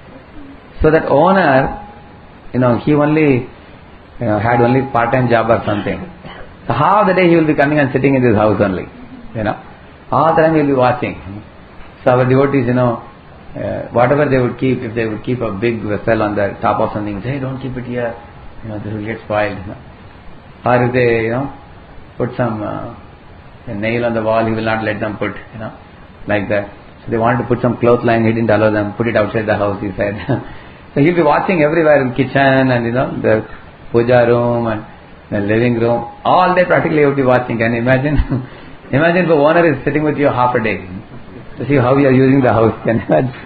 So that owner, you know, he only you know, had only part-time job or something. So half the day he will be coming and sitting in this house only, you know. All the time he will be watching. So our devotees, you know, uh, whatever they would keep, if they would keep a big vessel on the top of something, say, hey, don't keep it here, you know, this will get spoiled. You know. Or if they, you know, put some uh, a nail on the wall, he will not let them put, you know, like that. So they wanted to put some clothesline, he didn't allow them, put it outside the house, he said. So he'll be watching everywhere, in kitchen and, you know, the puja room and the living room. All day practically he would be watching. Can you imagine? Imagine the owner is sitting with you half a day to see how you are using the house. Can you imagine?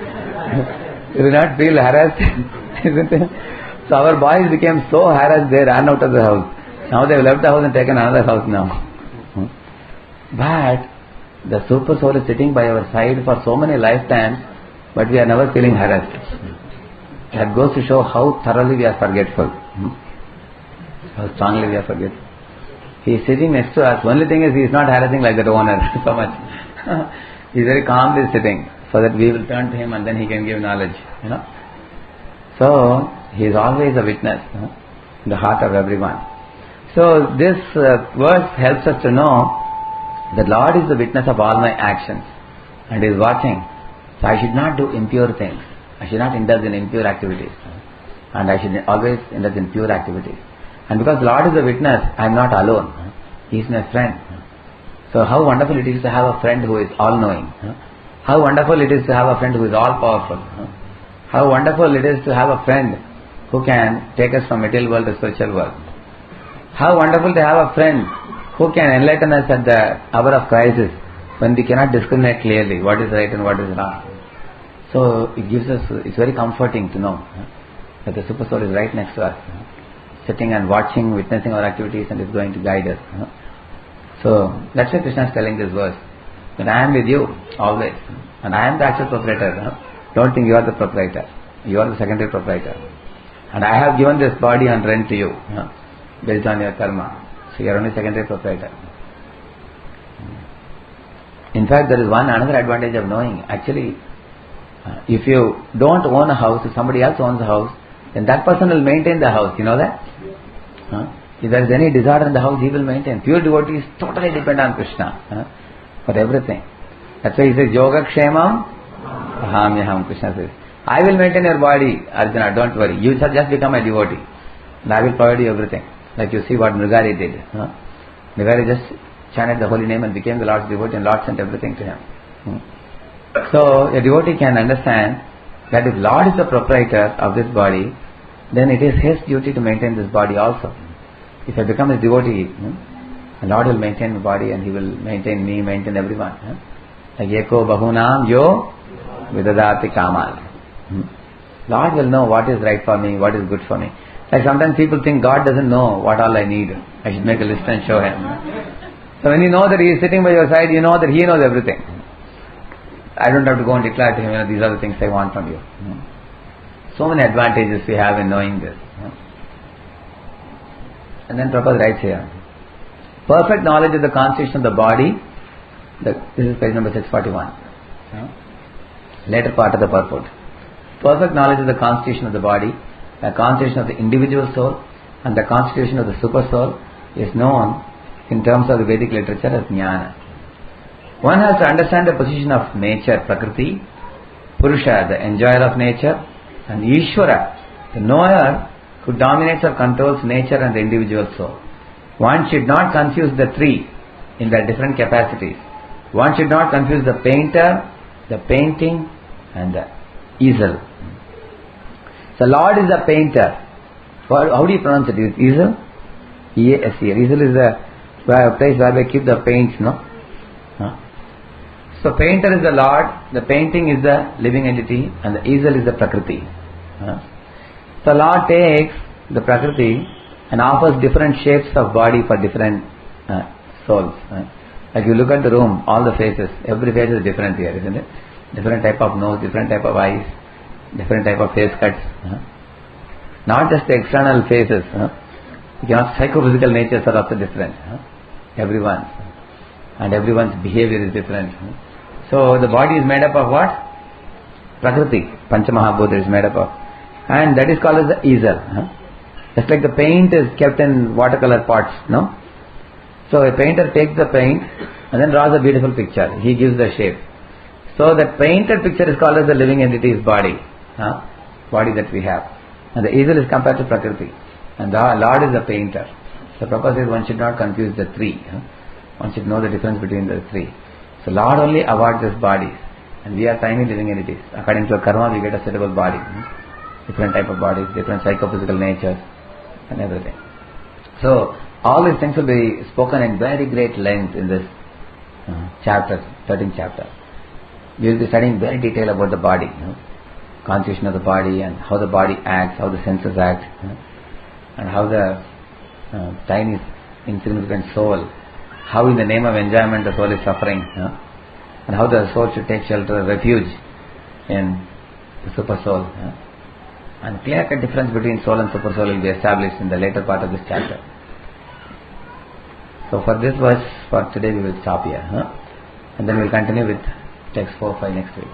You will not feel harassed, isn't it? So our boys became so harassed, they ran out of the house. Now they have left the house and taken another house now. But The super soul is sitting by our side for so many lifetimes, but we are never feeling harassed. That goes to show how thoroughly we are forgetful. How strongly we are forgetful. He is sitting next to us. Only thing is he is not harassing like the owner so much. He is very calmly sitting so that we will turn to him and then he can give knowledge. You know. So he is always a witness, you know, in the heart of everyone. So this uh, verse helps us to know that Lord is the witness of all my actions and is watching. So I should not do impure things. I should not indulge in impure activities. And I should always indulge in pure activities. And because Lord is a witness, I am not alone. He is my friend. So how wonderful it is to have a friend who is all-knowing. How wonderful it is to have a friend who is all-powerful. How wonderful it is to have a friend who can take us from material world to spiritual world. How wonderful to have a friend who can enlighten us at the hour of crisis when we cannot discriminate clearly what is right and what is wrong. So it gives us, it's very comforting to know that the Super Soul is right next to us, sitting and watching, witnessing our activities and is going to guide us. So that's why Krishna is telling this verse, that I am with you always and I am the actual proprietor. Don't think you are the proprietor. You are the secondary proprietor. And I have given this body on rent to you, based on your karma. So you are only secondary proprietor. In fact, there is one another advantage of knowing. Actually, uh, if you don't own a house, if somebody else owns a house, then that person will maintain the house. You know that? Huh? If there is any disorder in the house, he will maintain. Pure devotees totally depend on Krishna huh? for everything. That's why he says, Yoga Kshemam Ahamyaham. Krishna says, I will maintain your body, Arjuna, don't worry. You shall just become a devotee. And I will provide you everything. Like you see what Mrigari did. Huh? Mrigari just chanted the holy name and became the Lord's devotee and Lord sent everything to him. Hmm. So a devotee can understand that if Lord is the proprietor of this body, then it is his duty to maintain this body also. If I become a devotee, hmm, the Lord will maintain the body and he will maintain me, maintain everyone. Huh? Like Eko Bahunam Yo Vidadati Kamal. Hmm. Lord will know what is right for me, what is good for me. Like sometimes people think God doesn't know what all I need. I should make a list and show him. So when you know that he is sitting by your side, you know that he knows everything. I don't have to go and declare to him, you know, these are the things I want from you. Hmm. So many advantages we have in knowing this. Hmm. And then Prabhupada writes here, perfect knowledge of the constitution of the body. The, this is page number six forty-one. Hmm. Later part of the purport. Perfect knowledge of the constitution of the body, the constitution of the individual soul and the constitution of the super soul is known in terms of the Vedic literature as jnana. One has to understand the position of nature, Prakriti, Purusha, the enjoyer of nature, and Ishvara, the knower who dominates or controls nature and the individual soul. One should not confuse the three in their different capacities. One should not confuse the painter, the painting, and the easel. So Lord is the painter. How do you pronounce it? Is it easel? E A S E L. Easel is the place where they keep the paints, no? Huh? So painter is the Lord, the painting is the living entity, and the easel is the Prakriti. Huh? So Lord takes the Prakriti and offers different shapes of body for different uh, souls. Huh? Like you look at the room, all the faces, every face is different here, isn't it? Different type of nose, different type of eyes, different type of face cuts. Huh? Not just the external faces. Huh? Your psychophysical natures are also different. Huh? Everyone's. And everyone's behavior is different. Huh? So the body is made up of what? Prakriti. Panchamahabhuta is made up of. And that is called as the easel. Huh? Just like the paint is kept in watercolor pots. No? So a painter takes the paint and then draws a beautiful picture. He gives the shape. So that painted picture is called as the living entity's body. Huh? Body that we have. And the easel is compared to Prakriti. And the Lord is the painter. So Prabhupada says one should not confuse the three. Huh? One should know the difference between the three. So Lord only awards us bodies. And we are tiny living entities. According to our karma, we get a suitable body. Hmm? Different type of bodies, different psychophysical natures, and everything. So all these things will be spoken in very great length in this uh, chapter, thirteenth chapter. We will be studying very detail about the body. You know? Constitution of the body and how the body acts, how the senses act, you know? And how the uh, tiny insignificant soul, how in the name of enjoyment the soul is suffering. You know? and how the soul should take shelter, refuge in the super soul. Yeah? And clear-cut difference between soul and super soul will be established in the later part of this chapter. So for this verse, for today we will stop here. Huh? And then we will continue with text four, five next week.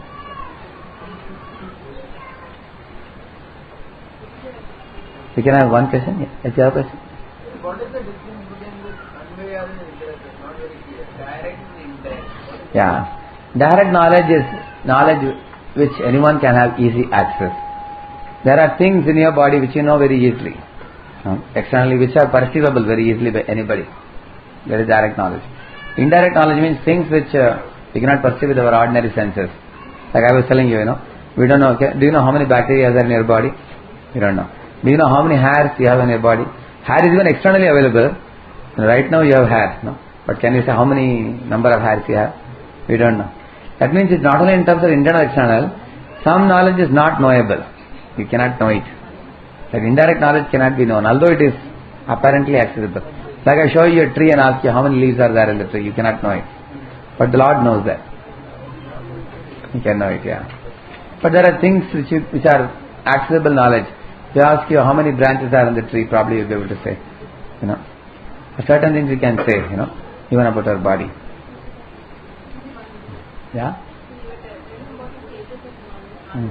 We can have one question? Yes, you have a question? What is the difference between this Anvaya and indirect? Not very clear. Direct and indirect. Yeah. Direct knowledge is knowledge which anyone can have easy access. There are things in your body which you know very easily. Huh? Externally, which are perceivable very easily by anybody. That is direct knowledge. Indirect knowledge means things which uh, we cannot perceive with our ordinary senses. Like I was telling you, you know, we don't know, okay, do you know how many bacteria are in your body? You don't know. Do you know how many hairs you have in your body? Hair is even externally available. Right now you have hair, no? But can you say how many number of hairs you have? We don't know. That means it's not only in terms of internal and external. Some knowledge is not knowable. You cannot know it. Like indirect knowledge cannot be known, although it is apparently accessible. Like I show you a tree and ask you how many leaves are there in the tree. You cannot know it. But the Lord knows that. You can know it, yeah. But there are things which, you, which are accessible knowledge. If I ask you how many branches are in the tree, probably you'll be able to say. You know. Certain things we can say, you know, even about our body. Yeah? Hmm.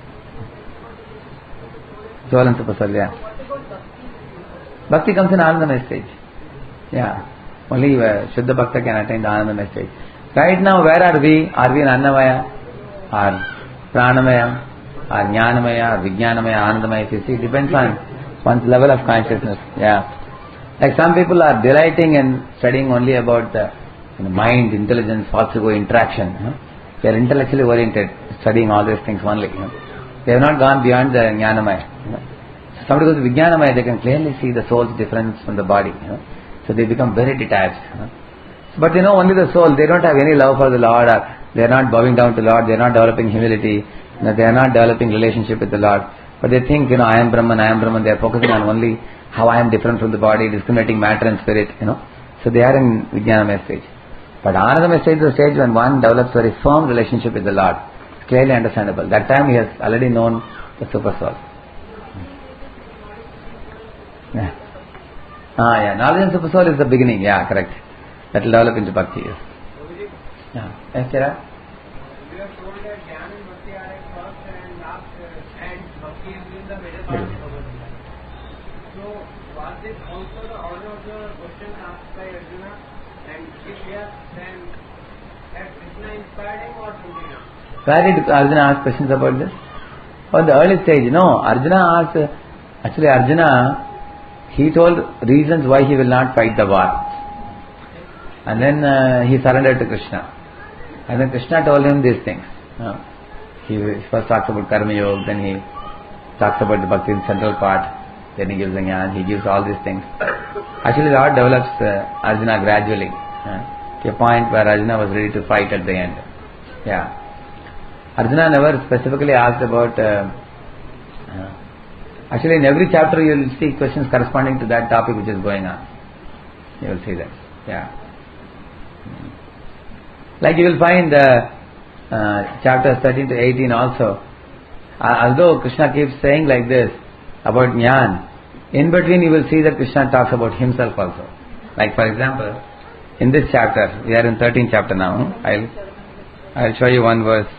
Soul and super soul, yeah. Bhakti comes in Anandamaya stage. Yeah. Only uh, Shuddha Bhakta can attain the Anandamaya stage. Right now, where are we? Are we in Annamaya? Or Pranamaya? Or Jnanamaya? Or Vijnanamaya? Anandamaya? If you see, it depends on one's level of consciousness. Yeah. Like some people are delighting in studying only about the you know, mind, intelligence, thoughts, ego, interaction. You know? They are intellectually oriented, studying all these things only. You know? They have not gone beyond the Jnanamaya. You know? So somebody goes to Vijnanamaya, they can clearly see the soul's difference from the body. You know? So they become very detached. You know? But they know only the soul. They don't have any love for the Lord. Or they are not bowing down to the Lord. They are not developing humility. You know, they are not developing relationship with the Lord. But they think, you know, I am Brahman, I am Brahman. They are focusing on only how I am different from the body, discriminating matter and spirit, you know. So they are in Vijnanamaya stage. But Anandamaya stage is the stage when one develops a very firm relationship with the Lord. It's clearly understandable. That time he has already known the super soul. Yeah. Ah, yeah. Knowledge and super soul is the beginning. Yeah, correct. That will develop into bhakti. Yes. Yeah. Yes, Chirag? You have told that Jnana and Bhakti are at first and last, and Bhakti is in the middle part. So, was this also the order of the question asked by Arjuna? And if yes, then has Krishna inspired him or something else? Where did Arjuna ask questions about this? On the early stage, no. Arjuna asked, actually Arjuna, he told reasons why he will not fight the war. And then uh, he surrendered to Krishna. And then Krishna told him these things. Uh, he first talks about Karma Yoga, then he talks about the Bhakti in central part, then he gives the Jnana, he gives all these things. Actually, Lord develops uh, Arjuna gradually uh, to a point where Arjuna was ready to fight at the end. Yeah. Arjuna never specifically asked about. Uh, uh, actually, in every chapter you will see questions corresponding to that topic which is going on. You will see that. Yeah. Like you will find uh, uh, chapters thirteen to eighteen also. Uh, although Krishna keeps saying like this about Jnana, in between you will see that Krishna talks about himself also. Like for example, in this chapter, we are in thirteenth chapter now. I'll I'll show you one verse.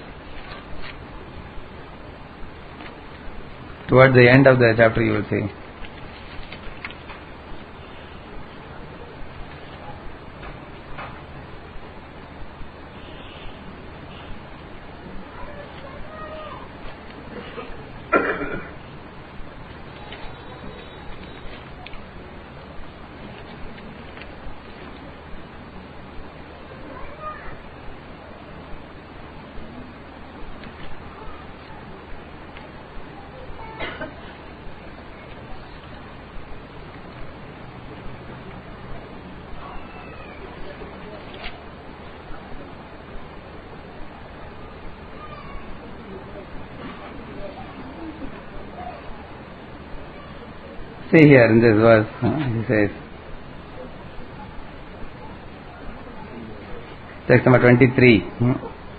Towards the end of the chapter you will see. See here in this verse, uh, he says, Text number twenty-three. Hmm.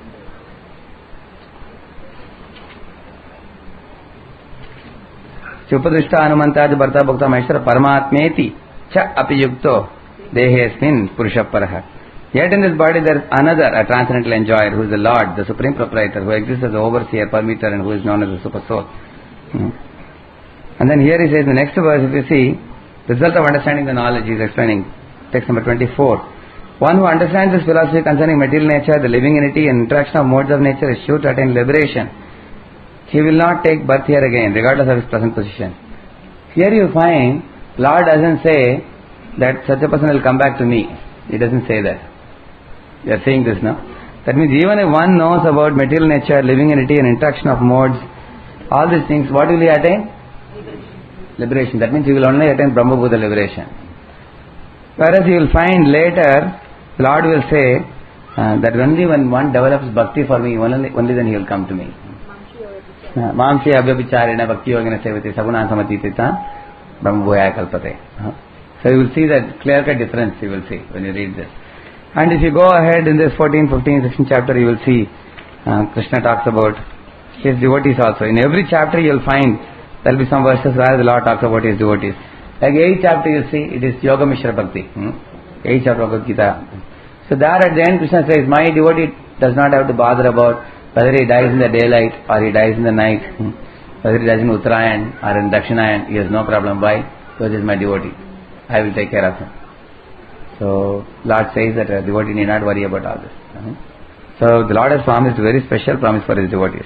Chupadrishta Hanumantaja Bharta Bhakta Maheshwara Paramatmeti Cha Apiyukto Dehesmin Purusha Paraha. Yet in this body there is another, a transcendental enjoyer, who is the Lord, the Supreme Proprietor, who exists as the overseer, permitter, and who is known as the Super Soul. Hmm. And then here he says, the next verse, if you see, result of understanding the knowledge, he is explaining, text number twenty-four. One who understands this philosophy concerning material nature, the living entity, and interaction of modes of nature is sure to attain liberation. He will not take birth here again, regardless of his present position. Here you find, Lord doesn't say that such a person will come back to me. He doesn't say that. You are saying this now. That means even if one knows about material nature, living entity, and interaction of modes, all these things, what will he attain? Liberation. That means he will only attain Brahma Buddha liberation. Whereas you will find later, Lord will say uh, that only when one develops bhakti for me, only, only then he will come to me. Mamsi abhyabhicharena bhakti yogena sevati saguna samatitita Brahma Bhuyaya kalpate. So you will see that clear-cut difference, you will see when you read this. And if you go ahead in this fourteen, fifteen, sixteen chapter, you will see uh, Krishna talks about his devotees also. In every chapter you will find there will be some verses where the Lord talks about his devotees. Like eighth chapter you see, it is Yoga Mishra Bhakti. Hmm? eighth chapter of Bhagavad Gita. So there at the end Krishna says, my devotee does not have to bother about whether he dies in the daylight or he dies in the night, hmm? whether he dies in Uttarayan or in Dakshinayan, he has no problem. Why? Because he is my devotee. I will take care of him. So Lord says that a devotee need not worry about all this. Hmm? So the Lord has promised a very special promise for his devotees.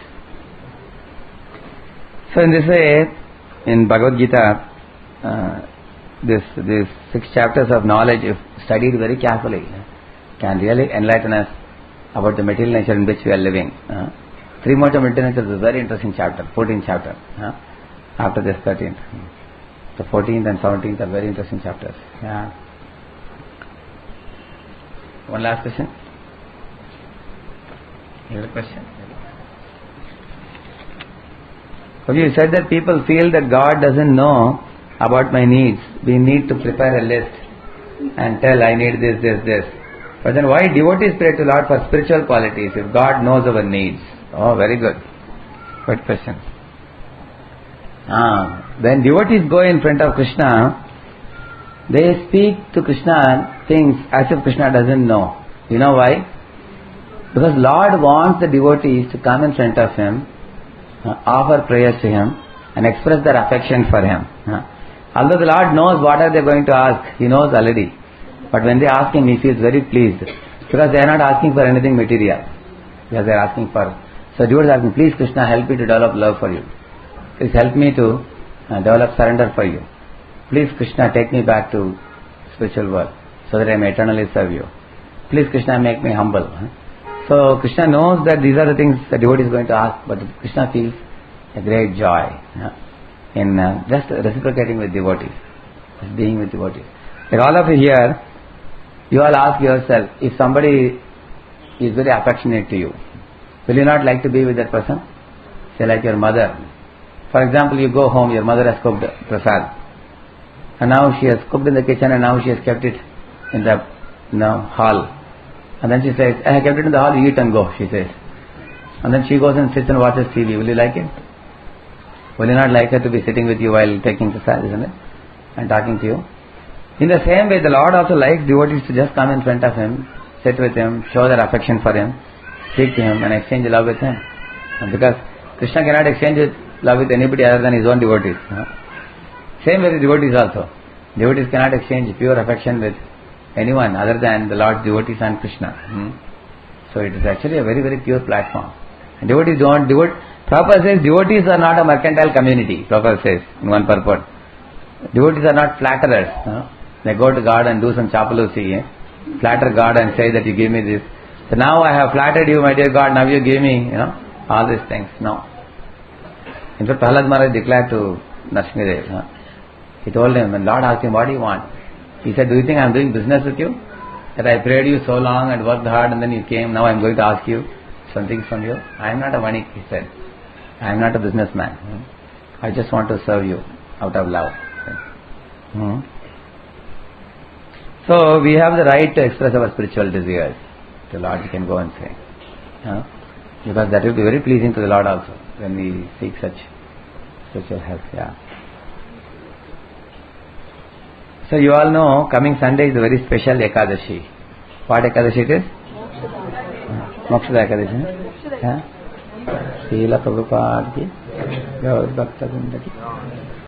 So in this way, in Bhagavad Gita, uh, this these six chapters of knowledge, if studied very carefully, can really enlighten us about the material nature in which we are living. Uh, three modes of material nature is a very interesting chapter, fourteenth chapter. Uh, after this thirteenth, the fourteenth and seventeenth are very interesting chapters. Yeah. One last question. You have a question? You said that people feel that God doesn't know about my needs. We need to prepare a list and tell I need this, this, this. But then why devotees pray to Lord for spiritual qualities if God knows our needs? Oh, very good. Good question. Ah, when devotees go in front of Krishna, they speak to Krishna things as if Krishna doesn't know. You know why? Because Lord wants the devotees to come in front of Him, uh, offer prayers to Him, and express their affection for Him. Uh, although the Lord knows what are they going to ask, He knows already. But when they ask Him, He feels very pleased. Because they are not asking for anything material. Because they are asking for... So devotees are asking, please Krishna, help me to develop love for you. Please help me to uh, develop surrender for you. Please Krishna, take me back to spiritual world so that I may eternally serve you. Please Krishna, make me humble. So Krishna knows that these are the things the devotee is going to ask, but Krishna feels a great joy in uh, just reciprocating with devotees, just being with devotees. Like all of you here, you all ask yourself, if somebody is very affectionate to you, will you not like to be with that person? Say like your mother. For example, you go home, your mother has cooked prasad. And now she has cooked in the kitchen and now she has kept it in the you know, hall. And then she says, I have kept it in the hall, you eat and go, she says. And then she goes and sits and watches T V. Will you like it? Will you not like her to be sitting with you while taking prasad, isn't it? And talking to you? In the same way, the Lord also likes devotees to just come in front of Him, sit with Him, show their affection for Him, speak to Him and exchange love with Him. And because Krishna cannot exchange love with anybody other than His own devotees. Same with the devotees also. Devotees cannot exchange pure affection with anyone other than the Lord's devotees and Krishna. Hmm? So it is actually a very, very pure platform. And devotees don't, devote, Prabhupada says devotees are not a mercantile community, Prabhupada says in one purport. Devotees are not flatterers. Huh? They go to God and do some chapalusi, eh? flatter God and say that you give me this. So now I have flattered you, my dear God, now you give me, you know, all these things. No. In fact, Prahlad Maharaj declared to Narsimhadev, huh? He told him, when Lord asked him, what do you want? He said, do you think I am doing business with you? That I prayed you so long and worked hard and then you came, now I am going to ask you something from you? I am not a vanik, he said. I am not a businessman. Hmm? I just want to serve you out of love. Hmm? So we have the right to express our spiritual desires. the Lord, you can go and say. Huh? Because that will be very pleasing to the Lord also when we seek such spiritual help. Yeah. So you all know coming Sunday is a very special Ekadashi. What Ekadashi it is? Mokshada Ekadashi. Huh? Srila Prabhupada ki Gaur Bhakta Vrinda ki